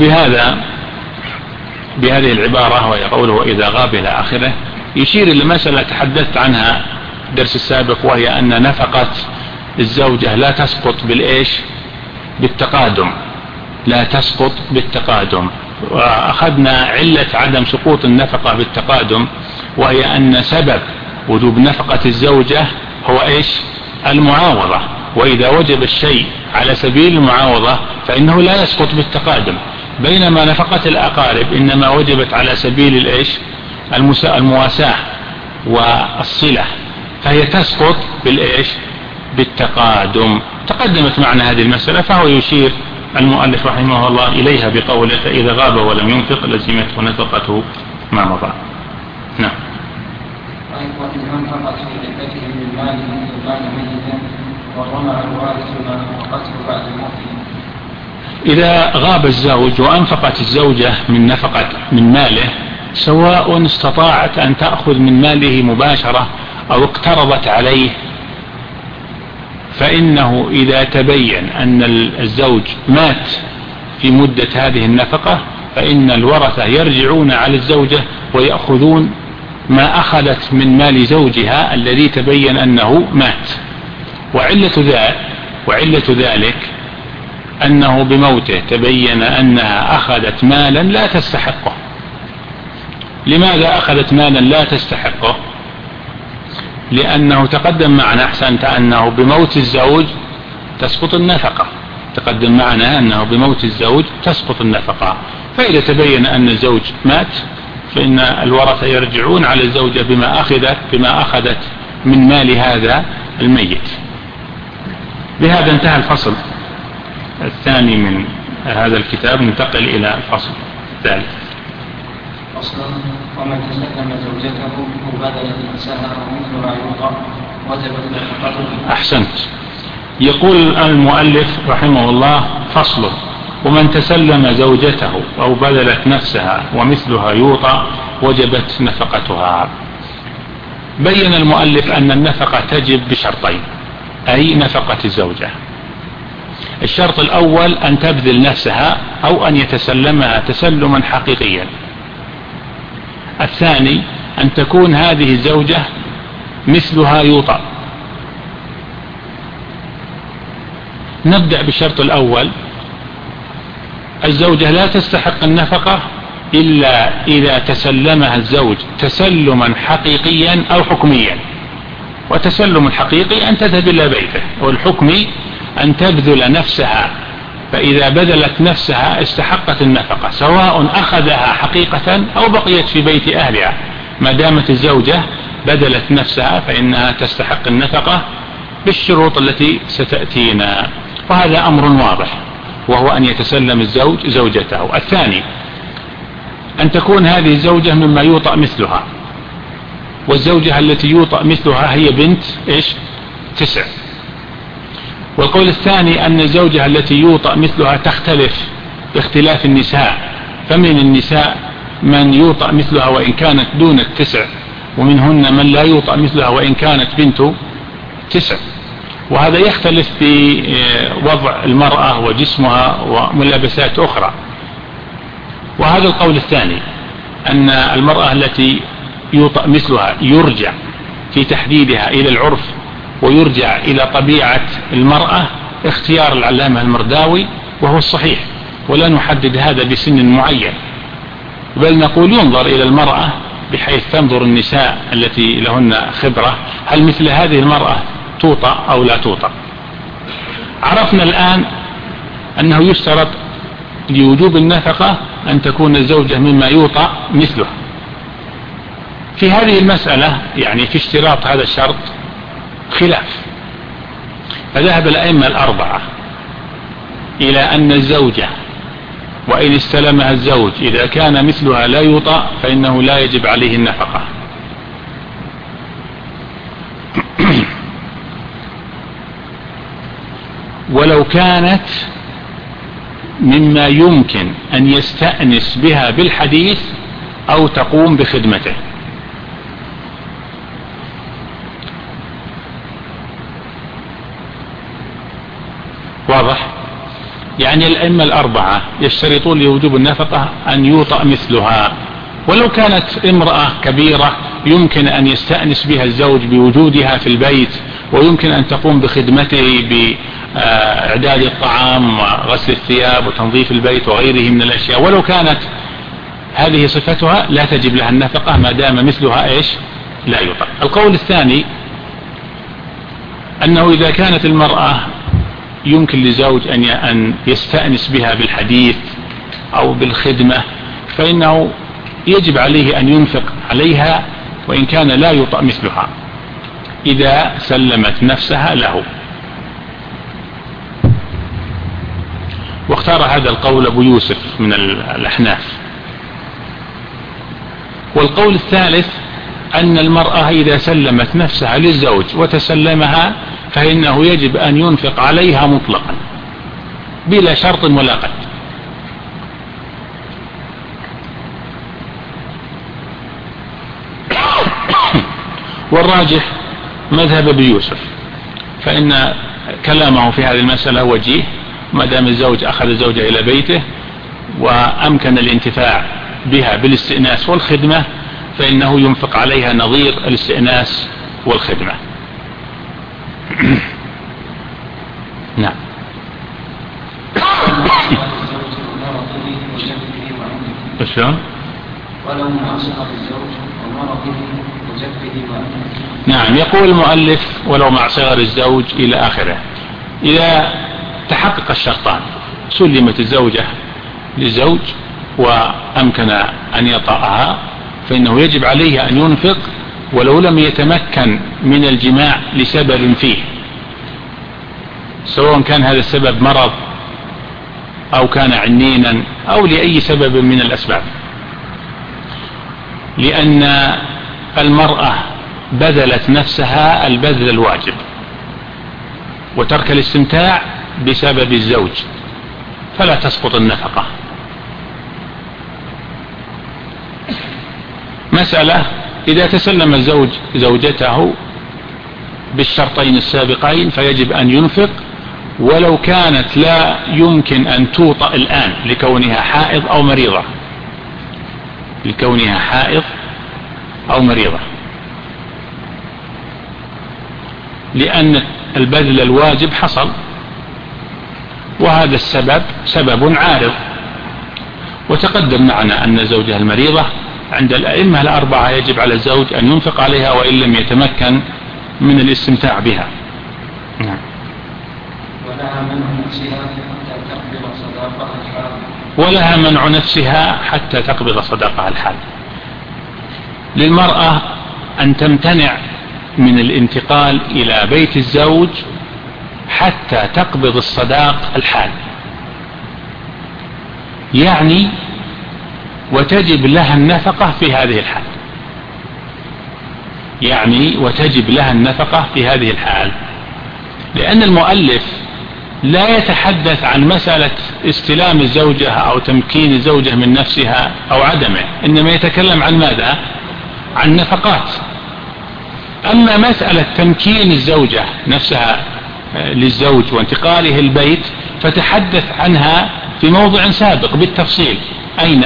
Speaker 2: بهذه العبارة، وهي قوله وإذا غاب إلى آخره، يشير إلى مسألة تحدثت عنها الدرس السابق، وهي أن نفقة الزوجة لا تسقط بالتقادم، وأخذنا علة عدم سقوط النفقة بالتقادم، وهي أن سبب وجوب نفقة الزوجة هو المعاوضة، وإذا وجب الشيء على سبيل المعاوضة فإنه لا يسقط بالتقادم. بينما نفقة الأقارب إنما وجبت على سبيل الإيش؟ المواساة والصلة، فهي تسقط بالإيش؟ بالتقادم. تقدمت معنا هذه المسألة، فهو يشير المؤلف رحمه الله إليها بقوله فإذا غاب ولم ينفق لزمته نفقته ما مضى. نعم.
Speaker 1: وإن أنفقت في عدته من ماله وكان ميتا ورمى الوارث ما نفقته بعد موته.
Speaker 2: إذا غاب الزوج وأنفقت الزوجة من ماله، سواء استطاعت أن تأخذ من ماله مباشرة أو اقترضت عليه، فإنه إذا تبين أن الزوج مات في مدة هذه النفقة فإن الورثة يرجعون على الزوجة ويأخذون ما أخذت من مال زوجها الذي تبين أنه مات. وعلة ذلك أنه بموته تبين أنها أخذت مالا لا تستحقه. لماذا أخذت مالا لا تستحقه؟ لأنه تقدم معنا أحسنت أنه بموت الزوج تسقط النفقة، تقدم معنا أنه بموت الزوج تسقط النفقة. فإذا تبين أن الزوج مات فإن الورثة يرجعون على الزوجة بما أخذت من مال هذا الميت. بهذا انتهى الفصل الثاني من هذا الكتاب. ننتقل إلى الفصل الثالث.
Speaker 1: فصل: ومن تسلم زوجته مبادلة نفسها ومثل ما يوضع وجبت نفقته.
Speaker 2: أحسنت. يقول المؤلف رحمه الله: فصل: ومن تسلم زوجته أو بذلت نفسها ومثلها يوطى وجبت نفقتها. بين المؤلف أن النفقة تجب بشرطين، أي نفقة الزوجة. الشرط الأول أن تبذل نفسها أو أن يتسلمها تسلما حقيقيا. الثاني أن تكون هذه الزوجة مثلها يوطى. نبدأ بالشرط الأول. الزوجة لا تستحق النفقة إلا إذا تسلمها الزوج تسلما حقيقيا أو حكميا. وتسلم الحقيقي أن تذهب إلى بيته، والحكمي أن تبذل نفسها، فإذا بذلت نفسها استحقت النفقة سواء أخذها حقيقة أو بقيت في بيت أهلها. ما دامت الزوجة بذلت نفسها فإنها تستحق النفقة بالشروط التي ستأتينا، وهذا أمر واضح، وهو أن يتسلم الزوج زوجته. الثاني أن تكون هذه الزوجة مما يوطأ مثلها، والزوجة التي يوطأ مثلها هي بنت 9. والقول الثاني أن الزوجة التي يوطأ مثلها تختلف باختلاف النساء، فمن النساء من يوطأ مثلها وإن كانت دون 9، ومنهن من لا يوطأ مثلها وإن كانت بنت 9. وهذا يختلف في وضع المرأة وجسمها وملابسات أخرى. وهذا القول الثاني أن المرأة التي يوطأ مثلها يرجع في تحديدها إلى العرف ويرجع إلى طبيعة المرأة، اختيار العلامة المرداوي، وهو الصحيح، ولا نحدد هذا بسن معين، بل نقول ينظر إلى المرأة بحيث تنظر النساء التي لهن خبرة هل مثل هذه المرأة توطأ أو لا توطأ. عرفنا الآن أنه يشترط لوجوب النفقة أن تكون الزوجة مما يوطأ مثله. في هذه المسألة يعني في اشتراط هذا الشرط خلاف، فذهب الأئمة الأربعة إلى أن الزوجة وإن استلمها الزوج إذا كان مثلها لا يوطأ فإنه لا يجب عليه النفقة. ولو كانت مما يمكن أن يستأنس بها بالحديث أو تقوم بخدمته. واضح؟ يعني الأئمة الأربعة يشترطون لوجوب النفقة أن يوطأ مثلها، ولو كانت امرأة كبيرة يمكن أن يستأنس بها الزوج بوجودها في البيت، ويمكن أن تقوم بخدمته بإعداد الطعام وغسل الثياب وتنظيف البيت وغيره من الأشياء، ولو كانت هذه صفتها لا تجب لها النفقة ما دام مثلها لا يوطأ. القول الثاني أنه إذا كانت المرأة يمكن لزوج أن يستأنس بها بالحديث أو بالخدمة فإنه يجب عليه أن ينفق عليها وإن كان لا يطأ مثلها إذا سلمت نفسها له. واختار هذا القول أبو يوسف من الأحناف. والقول الثالث أن المرأة إذا سلمت نفسها للزوج وتسلمها فإنه يجب أن ينفق عليها مطلقا بلا شرط ولا قيد. والراجح مذهب أبي يوسف، فإن كلامه في هذه المسألة وجيه، ما دام الزوج أخذ الزوجة إلى بيته وأمكن الانتفاع بها بالاستئناس والخدمة فإنه ينفق عليها نظير الاستئناس والخدمة. نعم. شلون؟ ولو معصر الزوج ومرضه وجفه وأنه. نعم، يقول المؤلف ولو مع صغر الزوج إلى آخره. إذا تحقق الشرطان، سلمت الزوجة للزوج وأمكن أن يطأها، فإنه يجب عليه أن ينفق ولو لم يتمكن من الجماع لسبب فيه، سواء كان هذا السبب مرض أو كان عنينا أو لأي سبب من الأسباب، لأن المرأة بذلت نفسها البذل الواجب وترك الاستمتاع بسبب الزوج، فلا تسقط النفقة. مسألة: إذا تسلم الزوج زوجته بالشرطين السابقين فيجب أن ينفق ولو كانت لا يمكن أن توطأ الآن لكونها حائض أو مريضة، لكونها حائض أو مريضة، لأن البذل الواجب حصل، وهذا السبب سبب عارض. وتقدم معنا أن الزوجة المريضة عند الأئمة الأربعة يجب على الزوج أن ينفق عليها وإن لم يتمكن من الاستمتاع بها. نعم. ولها منع نفسها حتى تقبض صداقها الحال. للمرأة أن تمتنع من الانتقال إلى بيت الزوج حتى تقبض الصداق الحال، يعني وتجب لها النفقة في هذه الحال، يعني وتجب لها النفقة في هذه الحال، لأن المؤلف لا يتحدث عن مسألة استلام الزوجة أو تمكين الزوجة من نفسها أو عدمه، إنما يتكلم عن ماذا؟ عن نفقات. أما مسألة تمكين الزوجة نفسها للزوج وانتقاله البيت فتحدث عنها في موضع سابق بالتفصيل. أين؟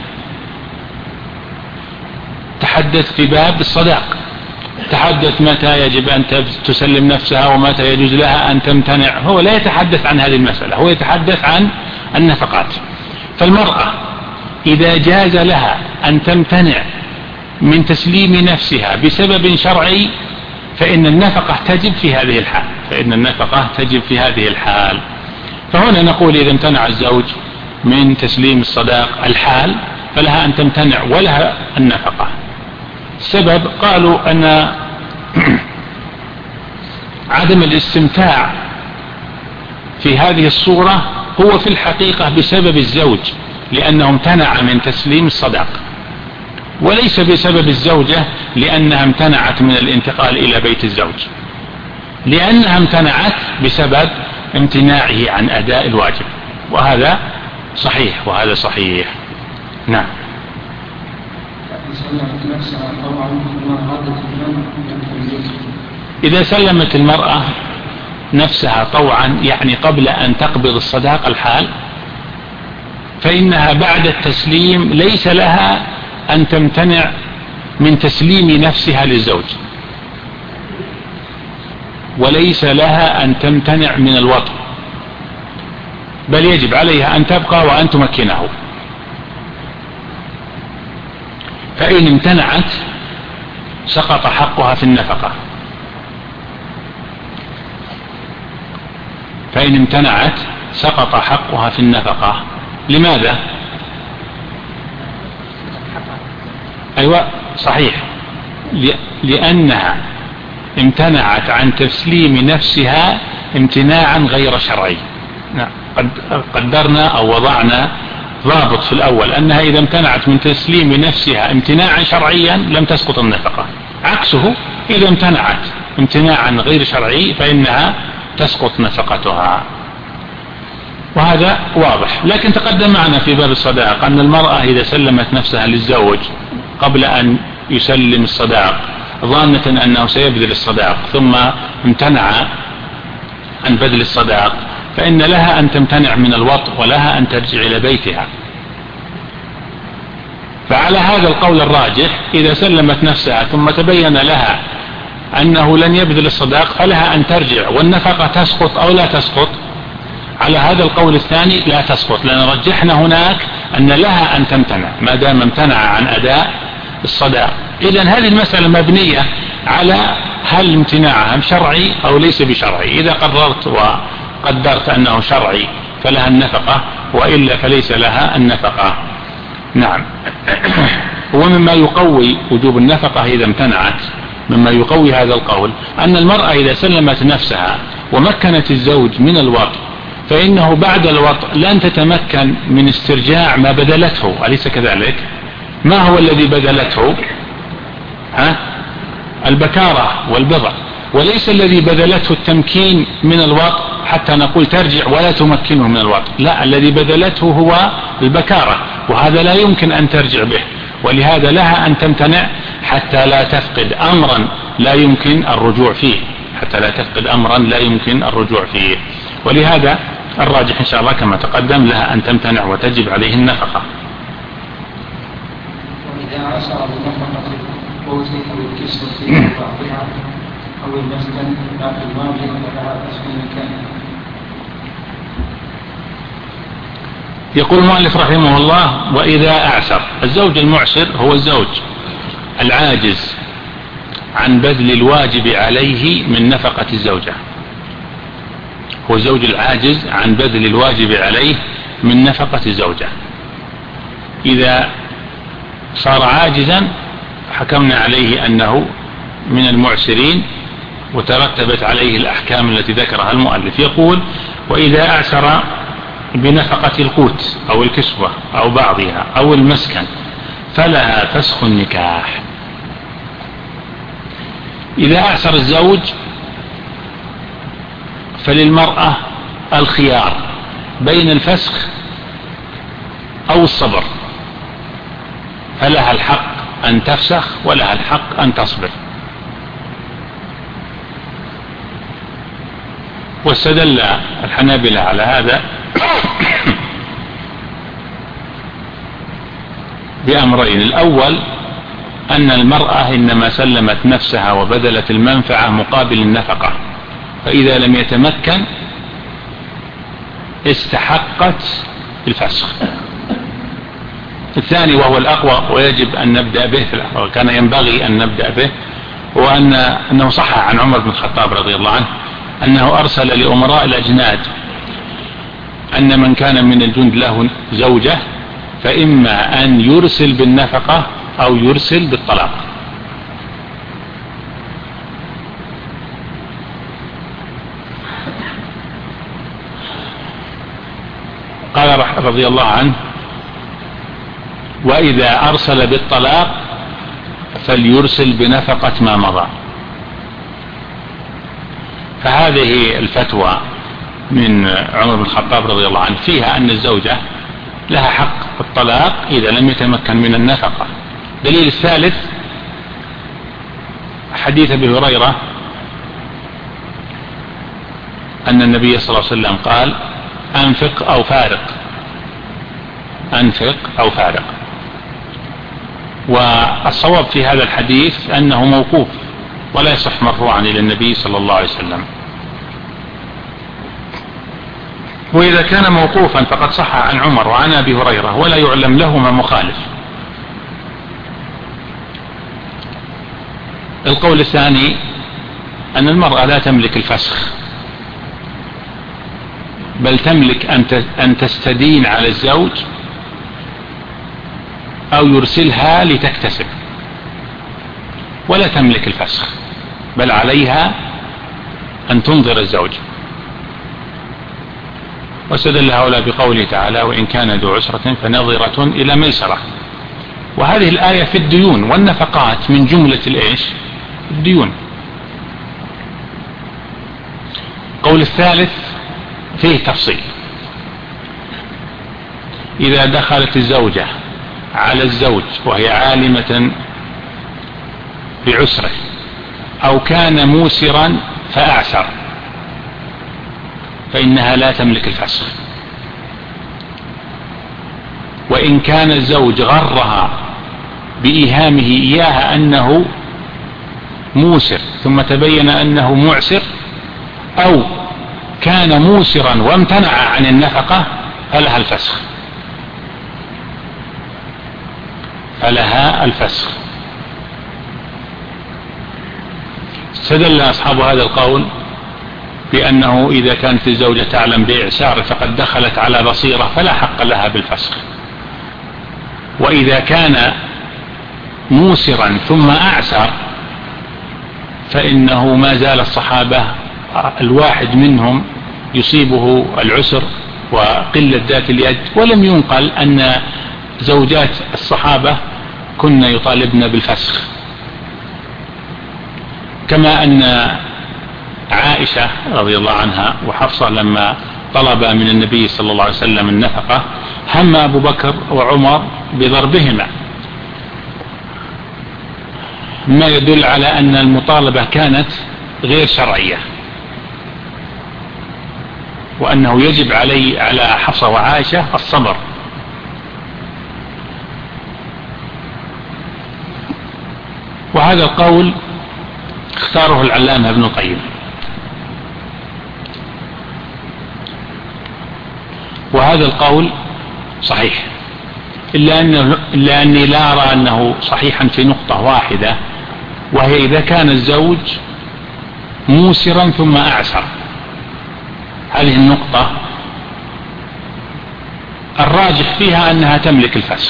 Speaker 2: تحدث في باب الصداق، تحدث متى يجب أن تسلم نفسها ومتى يجوز لها أن تمتنع. هو لا يتحدث عن هذه المسألة، هو يتحدث عن النفقات. فالمرأة إذا جاز لها أن تمتنع من تسليم نفسها بسبب شرعي فإن النفقة تجب في هذه الحال، فإن النفقة تجب في هذه الحال. فهنا نقول إذا امتنع الزوج من تسليم الصداق الحال فلها أن تمتنع ولها النفقة. السبب قالوا أن عدم الاستمتاع في هذه الصورة هو في الحقيقة بسبب الزوج، لأنه امتنع من تسليم الصداق، وليس بسبب الزوجة لأنها امتنعت من الانتقال إلى بيت الزوج، لأنها امتنعت بسبب امتناعه عن أداء الواجب، وهذا صحيح وهذا صحيح. نعم. إذا سلمت المرأة نفسها طوعا، يعني قبل أن تقبض الصداق الحال، فإنها بعد التسليم ليس لها أن تمتنع من تسليم نفسها للزوج، وليس لها أن تمتنع من الوطء، بل يجب عليها أن تبقى وأن تمكنه. فإن امتنعت سقط حقها في النفقة، فإن امتنعت سقط حقها في النفقة. لماذا؟ أيوة صحيح، لأنها امتنعت عن تسليم نفسها امتناعا غير شرعي. قدرنا أو وضعنا ضابط في الأول أنها إذا امتنعت من تسليم نفسها امتناعا شرعيا لم تسقط النفقة، عكسه إذا امتنعت امتناعا غير شرعي فإنها تسقط نفقتها، وهذا واضح. لكن تقدم معنا في باب الصداق أن المرأة إذا سلمت نفسها للزوج قبل أن يسلم الصداق ظانة أنه سيبذل الصداق ثم امتنع عن بذل الصداق، فإن لها أن تمتنع من الوطء ولها أن ترجع إلى بيتها. فعلى هذا القول الراجح إذا سلمت نفسها ثم تبين لها أنه لن يبذل الصداق فلها أن ترجع، والنفقة تسقط أو لا تسقط. على هذا القول الثاني لا تسقط، لأن رجحنا هناك أن لها أن تمتنع ما دام امتنع عن أداء الصداق. إذن هذه المسألة مبنية على هل امتناعها شرعي أو ليس بشرعي. إذا قررت وقدرت أنه شرعي فلها النفقة، وإلا فليس لها النفقة. نعم. ومما يقوي وجوب النفقة إذا امتنعت، مما يقوي هذا القول أن المرأة إذا سلمت نفسها ومكنت الزوج من الوطء فإنه بعد الوطء لن تتمكن من استرجاع ما بذلته، أليس كذلك؟ ما هو الذي بذلته؟ البكارة والبضع، وليس الذي بذلته التمكين من الوطء حتى نقول ترجع ولا تمكنه من الوطء، لا، الذي بذلته هو البكارة، وهذا لا يمكن أن ترجع به، ولهذا لها أن تمتنع حتى لا تفقد أمرا لا يمكن الرجوع فيه، حتى لا تفقد أمرا لا يمكن الرجوع فيه. ولهذا الراجح إن شاء الله كما تقدم لها أن تمتنع وتجب عليه النفقة.
Speaker 1: وإذا عسر بنفقة القوت أو الكسوة في بعضها أو المسكن لا في الماضي فلها تسكن مكان.
Speaker 2: يقول المؤلف رحمه الله: وإذا أعسر. الزوج المعسر هو الزوج العاجز عن بذل الواجب عليه من نفقة الزوجة، هو الزوج العاجز عن بذل الواجب عليه من نفقة الزوجة. إذا صار عاجزا حكمنا عليه أنه من المعسرين، وترتبت عليه الأحكام التي ذكرها المؤلف. يقول: وإذا أعسر بنفقة القوت أو الكسوة أو بعضها أو المسكن فلها فسخ النكاح. إذا أعسر الزوج فللمرأة الخيار بين الفسخ أو الصبر، فلها الحق أن تفسخ ولها الحق أن تصبر. واستدل الحنابلة على هذا بأمرين: الأول أن المرأة إنما سلمت نفسها وبذلت المنفعة مقابل النفقة، فإذا لم يتمكن استحقت الفسخ. الثاني وهو الأقوى ويجب أن نبدأ به، وكان ينبغي أن نبدأ به، هو أنه صح عن عمر بن الخطاب رضي الله عنه أنه أرسل لأمراء الأجناد أن من كان من الجند له زوجة فإما أن يرسل بالنفقة أو يرسل بالطلاق. قال رضي الله عنه: وإذا أرسل بالطلاق فليرسل بنفقة ما مضى. فهذه الفتوى من عمر بن الخطاب رضي الله عنه فيها أن الزوجة لها حق الطلاق إذا لم يتمكن من النفقة. دليل الثالث حديث أبي هريرة أن النبي صلى الله عليه وسلم قال: أنفق أو فارق، أنفق أو فارق. والصواب في هذا الحديث أنه موقوف ولا يصح مرفوعا إلى النبي صلى الله عليه وسلم. وإذا كان موقوفا فقد صح عن عمر وعن أبي هريرة ولا يعلم لهما مخالف. القول الثاني أن المرأة لا تملك الفسخ، بل تملك أن تستدين على الزوج أو يرسلها لتكتسب. ولا تملك الفسخ، بل عليها أن تنظر الزوج. واستدل هؤلاء بقوله تعالى: وإن كان ذو عسرة فنظرة إلى ميسرة. وهذه الآية في الديون، والنفقات من جملة الديون. قول الثالث فيه تفصيل: إذا دخلت الزوجة على الزوج وهي عالمة بعسره أو كان موسرا فأعسر فإنها لا تملك الفسخ. وإن كان الزوج غرها بإيهامه إياها أنه موسر ثم تبين أنه معسر، أو كان موسرا وامتنع عن النفقة، فلها الفسخ. استدل أصحاب هذا القول بأنه إذا كانت الزوجة تعلم بإعسار فقد دخلت على بصيرة فلا حق لها بالفسخ، وإذا كان موسرا ثم أعسر فإنه ما زال الصحابة الواحد منهم يصيبه العسر وقلة ذات اليد، ولم ينقل أن زوجات الصحابة كن يطالبن بالفسخ. كما أن عائشة رضي الله عنها وحفصة لما طلب من النبي صلى الله عليه وسلم النفقة هم أبو بكر وعمر بضربهما، ما يدل على أن المطالبة كانت غير شرعية، وأنه يجب على حفصة وعائشة الصبر. وهذا القول اختاره العلامة ابن القيم، وهذا القول صحيح، إلا أني لا أرى أنه صحيحا في نقطة واحدة، وهي إذا كان الزوج موسرا ثم أعسر. هذه النقطة الراجح فيها أنها تملك الفسخ.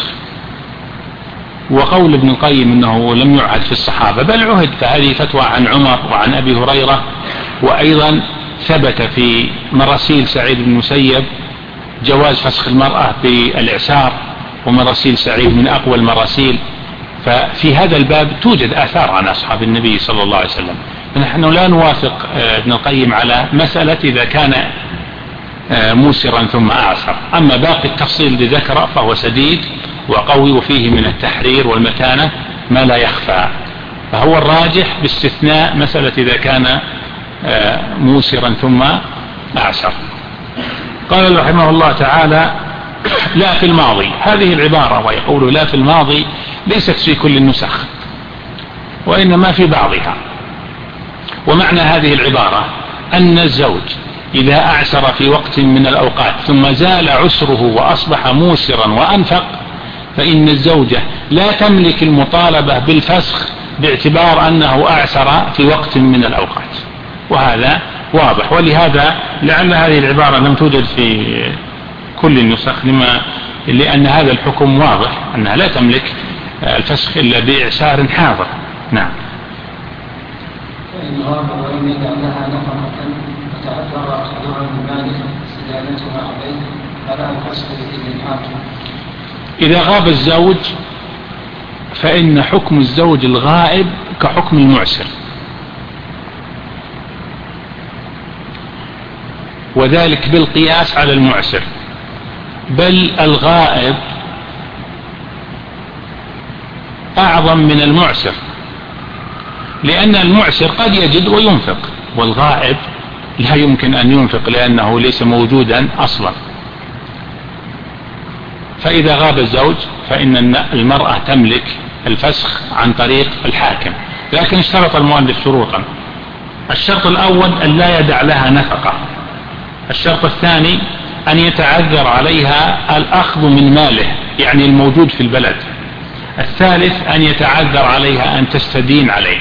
Speaker 2: وقول ابن القيم أنه لم يعهد في الصحابة بل عهد، فهذه فتوى عن عمر وعن أبي هريرة، وأيضا ثبت في مراسيل سعيد بن المسيب جواز فسخ المرأة بالإعسار، ومراسيل سعيد من أقوى المراسيل. ففي هذا الباب توجد آثار عن أصحاب النبي صلى الله عليه وسلم. فنحن لا نوافق ابن القيم على مسألة إذا كان موسرا ثم أعسر. أما باقي التفصيل الذي ذكره فهو سديد وقوي، وفيه من التحرير والمتانة ما لا يخفى، فهو الراجح باستثناء مسألة إذا كان موسرا ثم أعسر. قال رحمه الله تعالى: لا في الماضي. هذه العبارة ويقول لا في الماضي ليست في كل النسخ، وإنما في بعضها. ومعنى هذه العبارة أن الزوج إذا أعسر في وقت من الأوقات ثم زال عسره وأصبح موسرا وأنفق، فإن الزوجة لا تملك المطالبة بالفسخ باعتبار أنه أعسر في وقت من الأوقات، وهذا واضح. ولهذا لعل هذه العبارة لم توجد في كل النسخ، لأن هذا الحكم واضح أنها لا تملك الفسخ إلا بإعسار حاضر. نعم.
Speaker 1: فإن غاب ولم يدع لها نفقة فتعذر أخذها من ماله استدانتها عليه فلا الفسخ بإذن الحاكم.
Speaker 2: إذا غاب الزوج فإن حكم الزوج الغائب كحكم المعسر، وذلك بالقياس على المعسر، بل الغائب أعظم من المعسر، لأن المعسر قد يجد وينفق، والغائب لا يمكن أن ينفق لأنه ليس موجودا أصلا. فإذا غاب الزوج فإن المرأة تملك الفسخ عن طريق الحاكم، لكن اشترط المؤلف شروطا: الشرط الأول أن لا يدع لها نفقة، الشرط الثاني أن يتعذر عليها الأخذ من ماله يعني الموجود في البلد، الثالث أن يتعذر عليها أن تستدين عليه.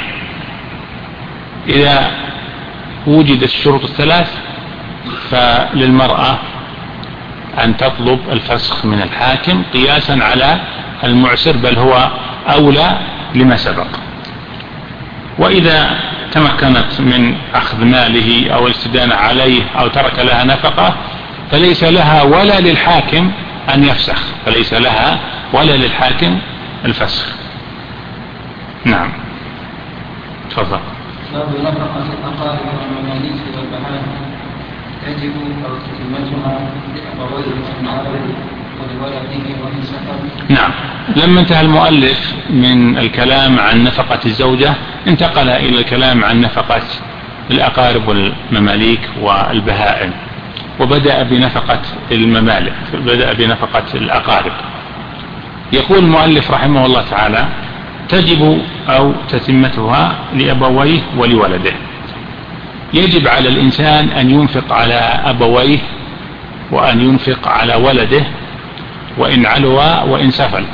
Speaker 2: إذا وجد الشروط الثلاث فللمرأة أن تطلب الفسخ من الحاكم قياسا على المعسر، بل هو أولى لما سبق. وإذا تمكنت من أخذ ماله أو الاستدانة عليه أو ترك لها نفقة فليس لها ولا للحاكم أن يفسخ، فليس لها ولا للحاكم الفسخ. نعم تفضل.
Speaker 1: باب نفقة الأقارب والمماليك والبهائم تجب أو تتمتها لأبويه والمعارض ولولده وإن سفر.
Speaker 2: نعم. لما انتهى المؤلف من الكلام عن نفقة الزوجة انتقل إلى الكلام عن نفقة الأقارب والمماليك والبهائم، وبدأ بنفقة الممالك، بدأ بنفقة الأقارب. يقول المؤلف رحمه الله تعالى: تجب أو تتمتها لأبويه ولولده. يجب على الإنسان أن ينفق على أبويه وأن ينفق على ولده وإن علوا وإن سفل.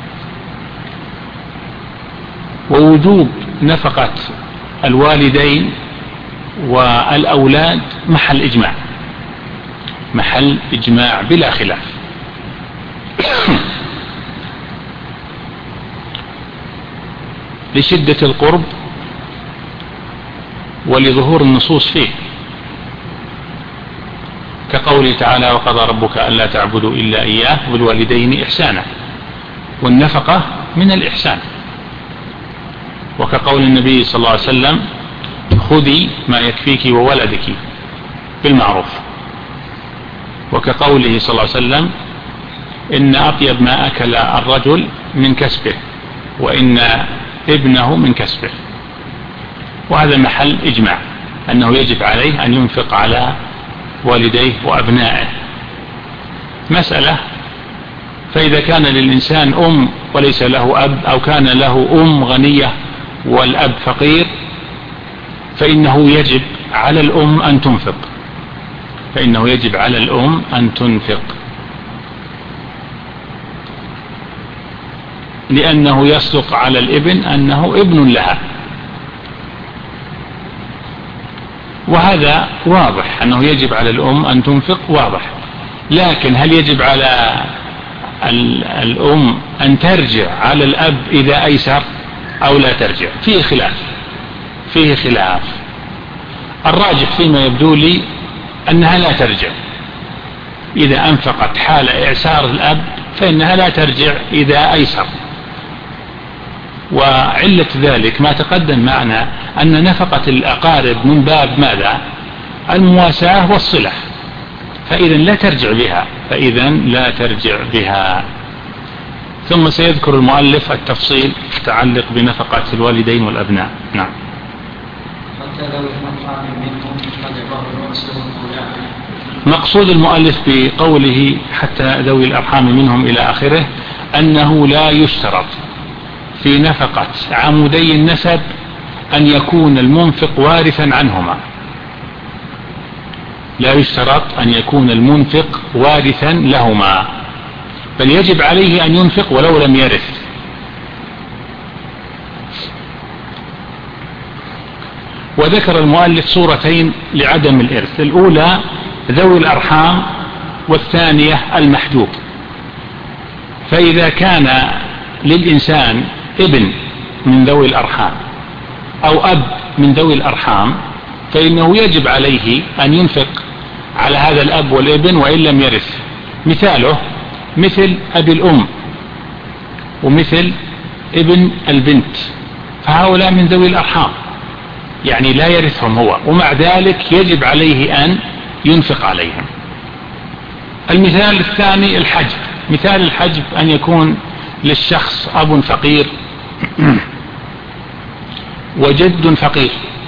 Speaker 2: ووجوب نفقة الوالدين والأولاد محل إجماع، محل إجماع بلا خلاف. لشدة القرب ولظهور النصوص فيه، كقوله تعالى: وقضى ربك ألا تعبدوا إلا إياه وبالوالدين إحسانا، والنفقة من الإحسان. وكقول النبي صلى الله عليه وسلم: خذي ما يكفيك وولدك بالمعروف. وكقوله صلى الله عليه وسلم: إن أطيب ما أكل الرجل من كسبه وإن ابنه من كسبه. وهذا محل إجماع أنه يجب عليه أن ينفق على والديه وأبنائه. مسألة: فإذا كان للإنسان أم وليس له أب، أو كان له أم غنية والأب فقير، فإنه يجب على الأم أن تنفق، فإنه يجب على الأم أن تنفق، لأنه يصدق على الابن أنه ابن لها. وهذا واضح أنه يجب على الأم أن تنفق، واضح. لكن هل يجب على الأم أن ترجع على الأب إذا أيسر أو لا ترجع؟ فيه خلاف، فيه خلاف. الراجح فيما يبدو لي أنها لا ترجع إذا أنفقت حال إعسار الأب، فإنها لا ترجع إذا أيسر. وعلة ذلك ما تقدم معنا أن نفقة الأقارب من باب ماذا؟ المواساة والصلة، فإذا لا ترجع بها، فإذا لا ترجع بها. ثم سيذكر المؤلف التفصيل المتعلق بنفقة الوالدين والأبناء. نعم. مقصود المؤلف بقوله حتى ذوي الأرحام منهم إلى آخره أنه لا يشترط في نفقة عمودي النسب أن يكون المنفق وارثا عنهما، لا يشترط أن يكون المنفق وارثا لهما، بل يجب عليه أن ينفق ولو لم يرث. وذكر المؤلف صورتين لعدم الإرث: الأولى ذوي الأرحام، والثانية المحجوب. فإذا كان للإنسان ابن من ذوي الأرحام أو أب من ذوي الأرحام، فإنه يجب عليه أن ينفق على هذا الأب والابن وإن لم يرث. مثاله مثل أبي الأم ومثل ابن البنت، فهؤلاء من ذوي الأرحام، يعني لا يرثهم هو، ومع ذلك يجب عليه أن ينفق عليهم. المثال الثاني الحجب. مثال الحجب أن يكون للشخص أب فقير وجد فقير،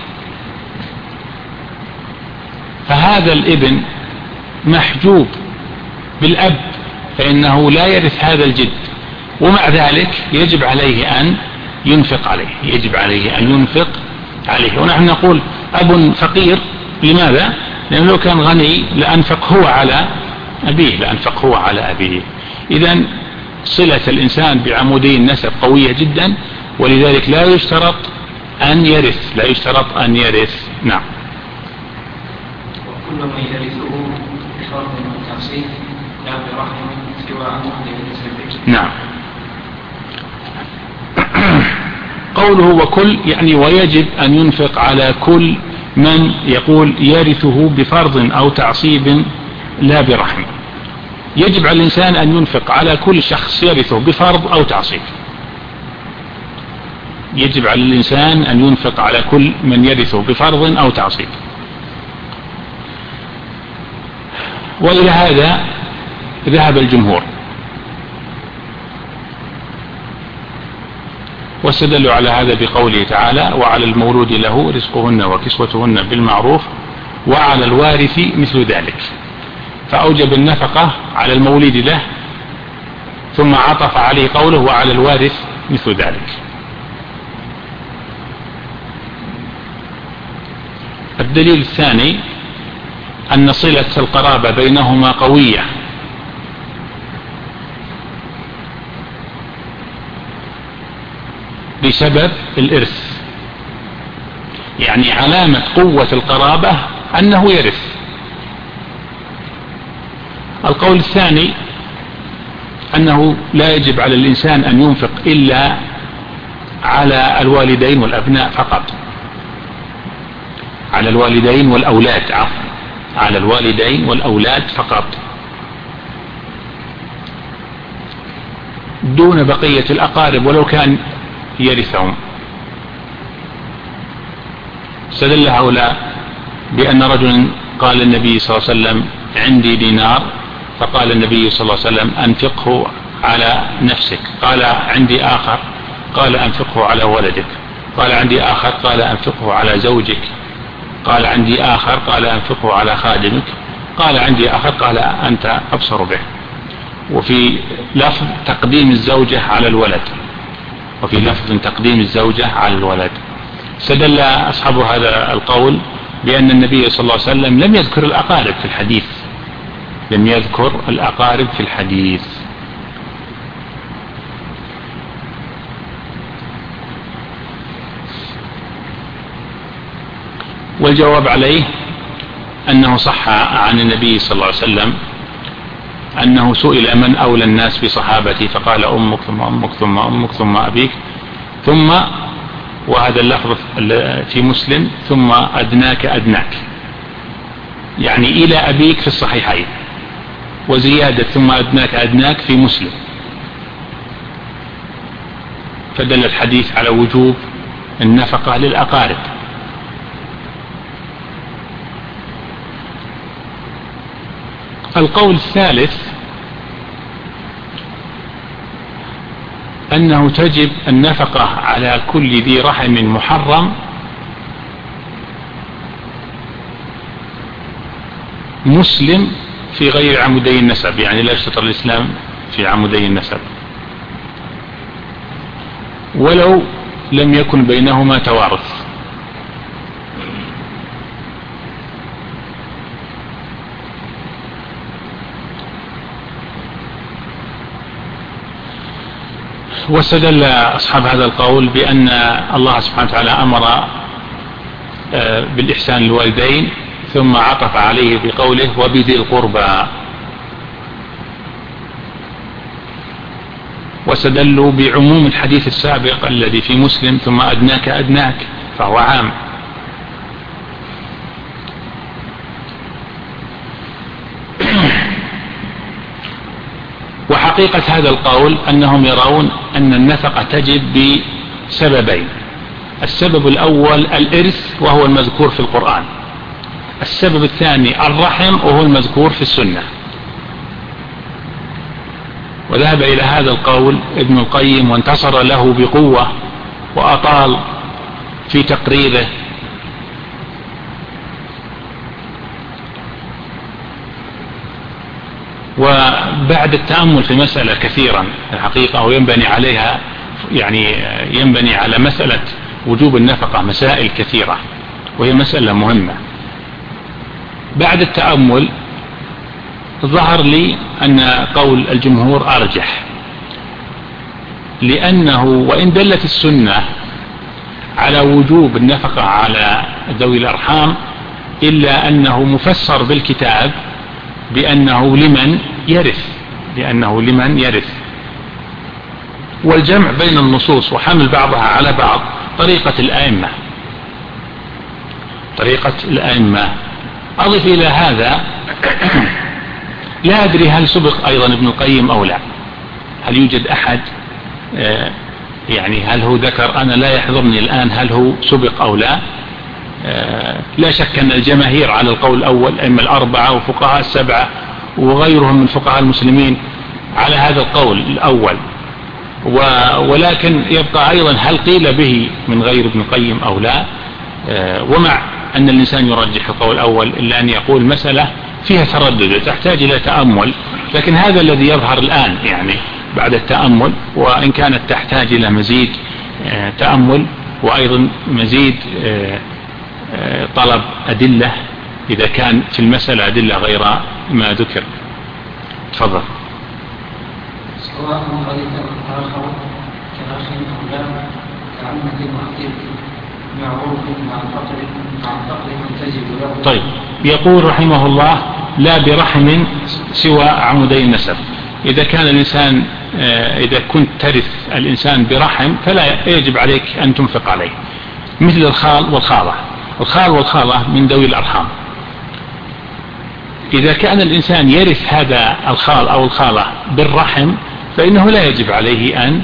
Speaker 2: فهذا الابن محجوب بالأب، فإنه لا يرث هذا الجد، ومع ذلك يجب عليه أن ينفق عليه، يجب عليه أن ينفق عليه. ونحن نقول أب فقير، لماذا؟ لأنه لو كان غني لأنفق هو على أبيه، لأنفق هو على أبيه. إذن صلة الإنسان بعمودي النسب قوية جدا، ولذلك لا يشترط أن يرث، لا يشترط أن يرث. نعم.
Speaker 1: وكل من يرثه بفرض وتعصيب لا برحم سوى عن أهل النسب.
Speaker 2: نعم. وقوله وكل يعني ويجب أن ينفق على كل من يقول يرثه بفرض أو تعصيب لا برحم. يجب على الإنسان أن ينفق على كل شخص يرثه بفرض أو تعصيب. يجب على الإنسان أن ينفق على كل من يرثه بفرض أو تعصيب. وإلى هذا ذهب الجمهور، واستدلوا على هذا بقوله تعالى وعلى المولود له رزقهن وكسوتهن بالمعروف وعلى الوارث مثل ذلك، فأوجب النفقة على المولود له ثم عطف عليه قوله وعلى الوارث مثل ذلك. الدليل الثاني أن صلة القرابة بينهما قوية، بسبب الإرث، يعني علامة قوة القرابة أنه يرث. القول الثاني أنه لا يجب على الإنسان أن ينفق إلا على الوالدين والأبناء فقط، على الوالدين والأولاد، عفوا، على الوالدين والأولاد فقط دون بقية الأقارب ولو كان يرثهم. استدل هؤلاء بأن رجلا قال النبي صلى الله عليه وسلم عندي دينار، فقال النبي صلى الله عليه وسلم أنفقه على نفسك، قال عندي آخر قال أنفقه على ولدك، قال عندي آخر قال أنفقه على زوجك، قال عندي آخر قال أنفقه على خادمك، قال عندي آخر قال أنت أبصر به. وفي لفظ تقديم الزوجة على الولد، وفي لفظ تقديم الزوجة على الولد. استدل أصحاب هذا القول بأن النبي صلى الله عليه وسلم لم يذكر الأقارب في الحديث، لم يذكر الأقارب في الحديث. والجواب عليه أنه صح عن النبي صلى الله عليه وسلم أنه سئل من أولى الناس بصحابتي فقال أمك ثم أمك ثم أمك ثم أبيك، ثم، وهذا اللفظ في مسلم، ثم أدناك أدناك، يعني إلى أبيك في الصحيحين، وزيادة ثم أدناك أدناك في مسلم. فدل الحديث على وجوب النفقة للأقارب. القول الثالث أنه تجب النفقة على كل ذي رحم محرم مسلم في غير عمودي النسب، يعني لا يشترط الإسلام في عمودي النسب ولو لم يكن بينهما توارث. واستدل أصحاب هذا القول بأن الله سبحانه وتعالى أمر بالإحسان للوالدين ثم عطف عليه بقوله وبذي القربى، واستدلوا بعموم الحديث السابق الذي في مسلم ثم أدناك أدناك، فهو عام. وحقيقة هذا القول أنهم يرون أن النفقة تجب بسببين: السبب الأول الإرث وهو المذكور في القرآن، السبب الثاني الرحم وهو المذكور في السنة. وذهب إلى هذا القول ابن القيم وانتصر له بقوة وأطال في تقريره، وبعد التأمل في مسألة كثيرا الحقيقة وينبني عليها، يعني ينبني على مسألة وجوب النفقة مسائل كثيرة وهي مسألة مهمة. بعد التأمل ظهر لي أن قول الجمهور أرجح، لأنه وإن دلت السنة على وجوب النفقة على ذوي الأرحام إلا أنه مفسر بالكتاب بأنه لمن يرث، لأنه لمن يرث. والجمع بين النصوص وحمل بعضها على بعض طريقة الأئمة. أضف إلى هذا لا أدري هل سبق أيضا ابن القيم أو لا، هل يوجد أحد يعني هل هو ذكر، أنا لا يحضرني الآن هل هو سبق أو لا. لا شك أن الجماهير على القول الأول، أئمة الأربعة وفقهاء السبعة وغيرهم من فقهاء المسلمين على هذا القول الأول، ولكن يبقى أيضا هل قيل به من غير ابن القيم أو لا. ومع أن الإنسان يرجح القول الأول إلا أن يقول مسألة فيها تردد تحتاج إلى تأمل، لكن هذا الذي يظهر الآن يعني بعد التأمل، وإن كانت تحتاج إلى مزيد تأمل وأيضا مزيد طلب أدلة إذا كان في المسألة أدلة غير ما ذكر. تفضل.
Speaker 1: سواء طريقا آخر كأخ أو لا، كعمة وأخير معروف مع الفقر من تجب له.
Speaker 2: طيب، يقول رحمه الله: لا برحم سوى عمودي النسب. إذا كان الإنسان إذا كنت ترث الإنسان برحم فلا يجب عليك أن تنفق عليه، مثل الخال والخالة. الخال والخالة من ذوي الأرحام. إذا كان الإنسان يرث هذا الخال أو الخالة بالرحم فإنه لا يجب عليه أن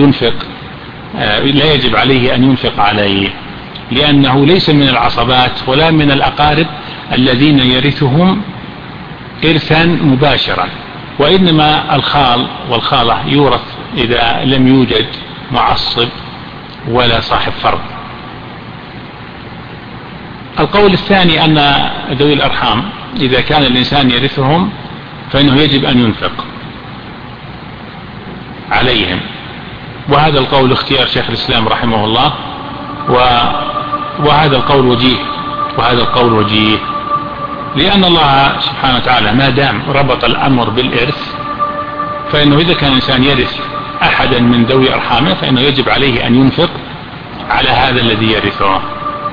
Speaker 2: ينفق عليه، لأنه ليس من العصبات ولا من الأقارب الذين يرثهم إرثا مباشرا، وإنما الخال والخالة يورث إذا لم يوجد معصب ولا صاحب فرض. القول الثاني أن ذوي الأرحام إذا كان الإنسان يرثهم فإنه يجب أن ينفق عليهم، وهذا القول اختيار شيخ الإسلام رحمه الله، وهذا القول وجيه، لأن الله سبحانه وتعالى ما دام ربط الأمر بالإرث فإنه إذا كان الإنسان يرث أحدا من ذوي أرحامه فإنه يجب عليه أن ينفق على هذا الذي يرثه.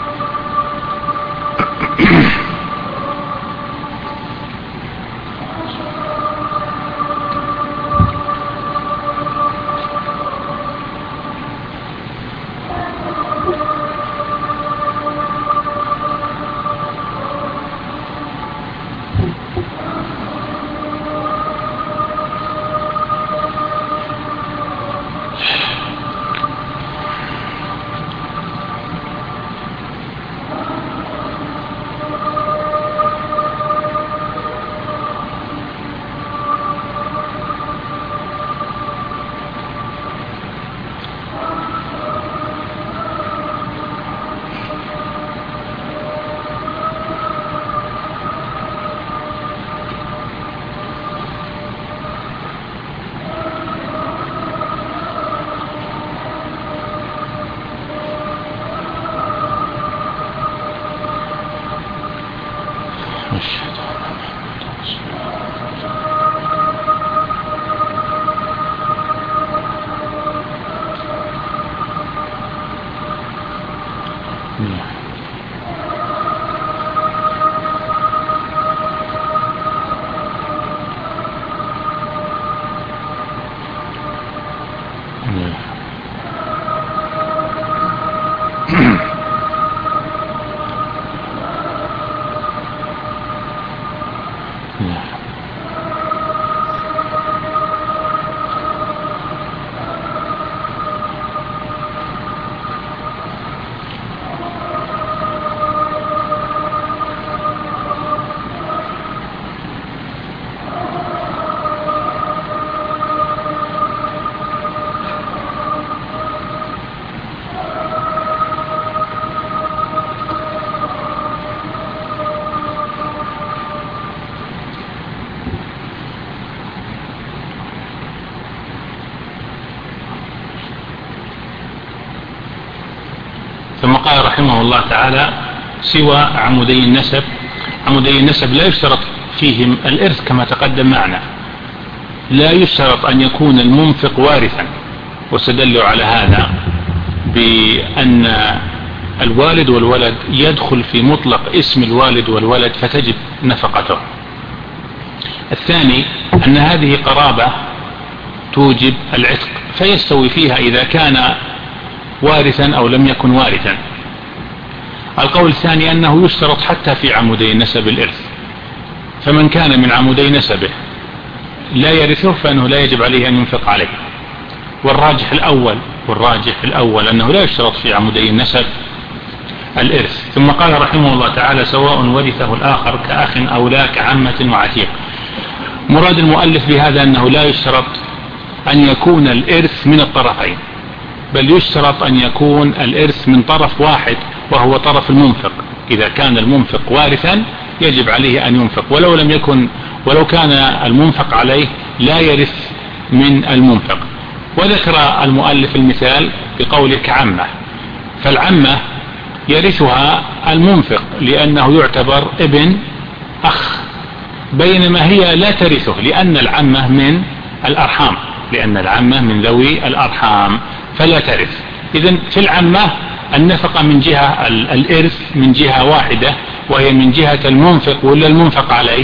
Speaker 2: ثم قال رحمه الله تعالى: سوى عمودي النسب. عمودي النسب لا يشترط فيهم الإرث كما تقدم معنا، لا يشترط أن يكون المنفق وارثا، واستدلوا على هذا بأن الوالد والولد يدخل في مطلق اسم الوالد والولد فتجب نفقته. الثاني أن هذه قرابة توجب العتق، فيستوي فيها إذا كان وارثا أو لم يكن وارثا. القول الثاني أنه يشترط حتى في عمودي النسب الإرث، فمن كان من عمودي نسبه لا يرثه فإنه لا يجب عليه أن ينفق عليه. والراجح الأول أنه لا يشترط في عمودي النسب الإرث. ثم قال رحمه الله تعالى: سواء ورثه الآخر كأخ أو لا كعمة وعتيق. مراد المؤلف بهذا أنه لا يشترط أن يكون الإرث من الطرفين، بل يشترط أن يكون الإرث من طرف واحد وهو طرف المنفق. إذا كان المنفق وارثا يجب عليه أن ينفق، ولو كان المنفق عليه لا يرث من المنفق. وذكر المؤلف المثال بقوله كعمة، فالعمة يرثها المنفق لأنه يعتبر ابن أخ، بينما هي لا ترثه لأن العمة من الأرحام، لأن العمة من ذوي الأرحام فلا ترث. إذن في العمة النفقة من جهة الإرث من جهة واحدة، وهي من جهة المنفق ولا المنفق عليه؟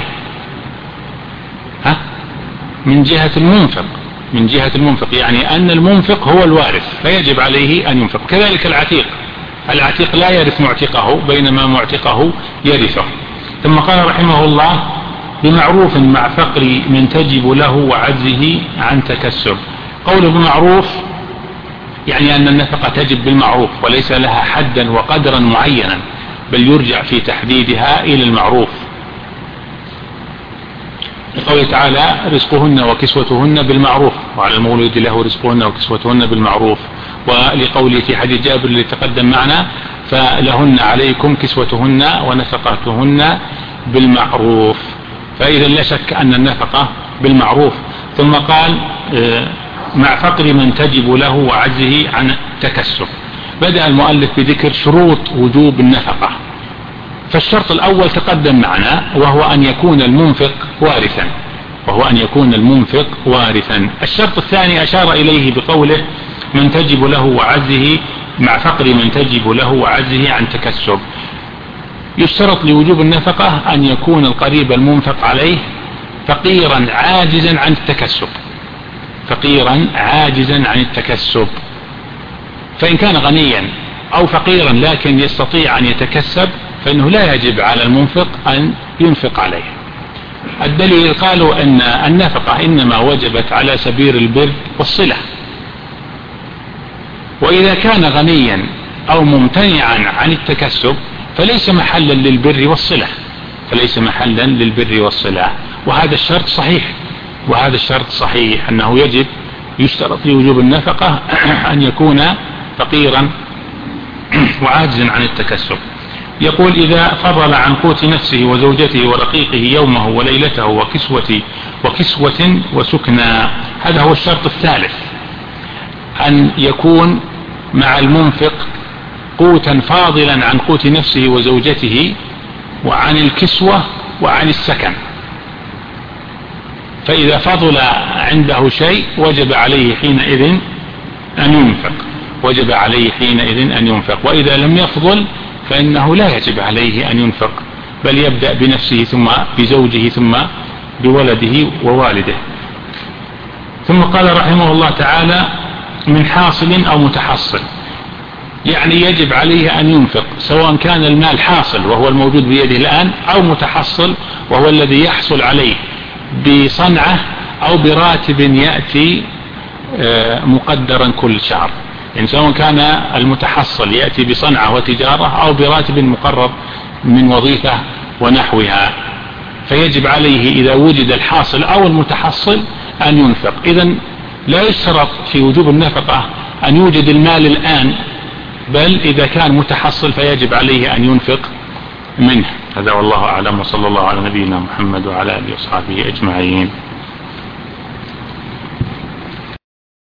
Speaker 2: من جهة المنفق، يعني أن المنفق هو الوارث فيجب عليه أن ينفق. كذلك العتيق لا يرث معتقه، بينما معتقه يرثه. ثم قال رحمه الله: بمعروف مع فقر من تجب له وعجزه عن تكسب. قوله بمعروف يعني أن النفقة تجب بالمعروف وليس لها حدا وقدرا معينا، بل يرجع في تحديدها إلى المعروف. لقوله تعالى: رزقهن وكسوتهن بالمعروف، وعلى المولود له رزقهن وكسوتهن بالمعروف. ولقوله في حديث جابر الذي تقدم معنا: فلهن عليكم كسوتهن ونفقتهن بالمعروف. فإذا لا شك أن النفقة بالمعروف. ثم قال: مع فقر من تجب له وعجزه عن التكسب. بدأ المؤلف بذكر شروط وجوب النفقة. فالشرط الأول تقدم معنا، وهو أن يكون المنفق وارثا. الشرط الثاني أشار إليه بقوله: من تجب له وعجزه، مع فقر من تجب له وعجزه عن تكسب. يشترط لوجوب النفقة أن يكون القريب المنفق عليه فقيرا عاجزا عن التكسب. فإن كان غنيا أو فقيرا لكن يستطيع أن يتكسب فإنه لا يجب على المنفق أن ينفق عليه. الدليل قالوا أن النفقة إنما وجبت على سبيل البر والصلة، وإذا كان غنيا أو ممتنعا عن التكسب فليس محلا للبر والصلة. وهذا الشرط صحيح أنه يشترط لوجوب النفقة أن يكون فقيرا وعاجزا عن التكسب. يقول: إذا فضل عن قوت نفسه وزوجته ورقيقه يومه وليلته وكسوة وسكنى. هذا هو الشرط الثالث، أن يكون مع المنفق قوتا فاضلا عن قوت نفسه وزوجته وعن الكسوة وعن السكن. فإذا فضل عنده شيء وجب عليه حينئذ أن ينفق، وإذا لم يفضل فإنه لا يجب عليه أن ينفق، بل يبدأ بنفسه ثم بزوجه ثم بولده ووالده. ثم قال رحمه الله تعالى: من حاصل أو متحصل، يعني يجب عليه أن ينفق سواء كان المال حاصل وهو الموجود بيده الآن، أو متحصل وهو الذي يحصل عليه بصنعة أو براتب يأتي مقدرا كل شهر. يعني سواء كان المتحصل يأتي بصنعة وتجارة أو براتب مقرر من وظيفة ونحوها، فيجب عليه إذا وجد الحاصل أو المتحصل أن ينفق. إذن لا يشترط في وجوب النفقة أن يوجد المال الآن، بل إذا كان متحصل فيجب عليه أن ينفق منه. هذا والله أعلم، وصلى الله على نبينا محمد وعلى آله وصحبه أجمعين.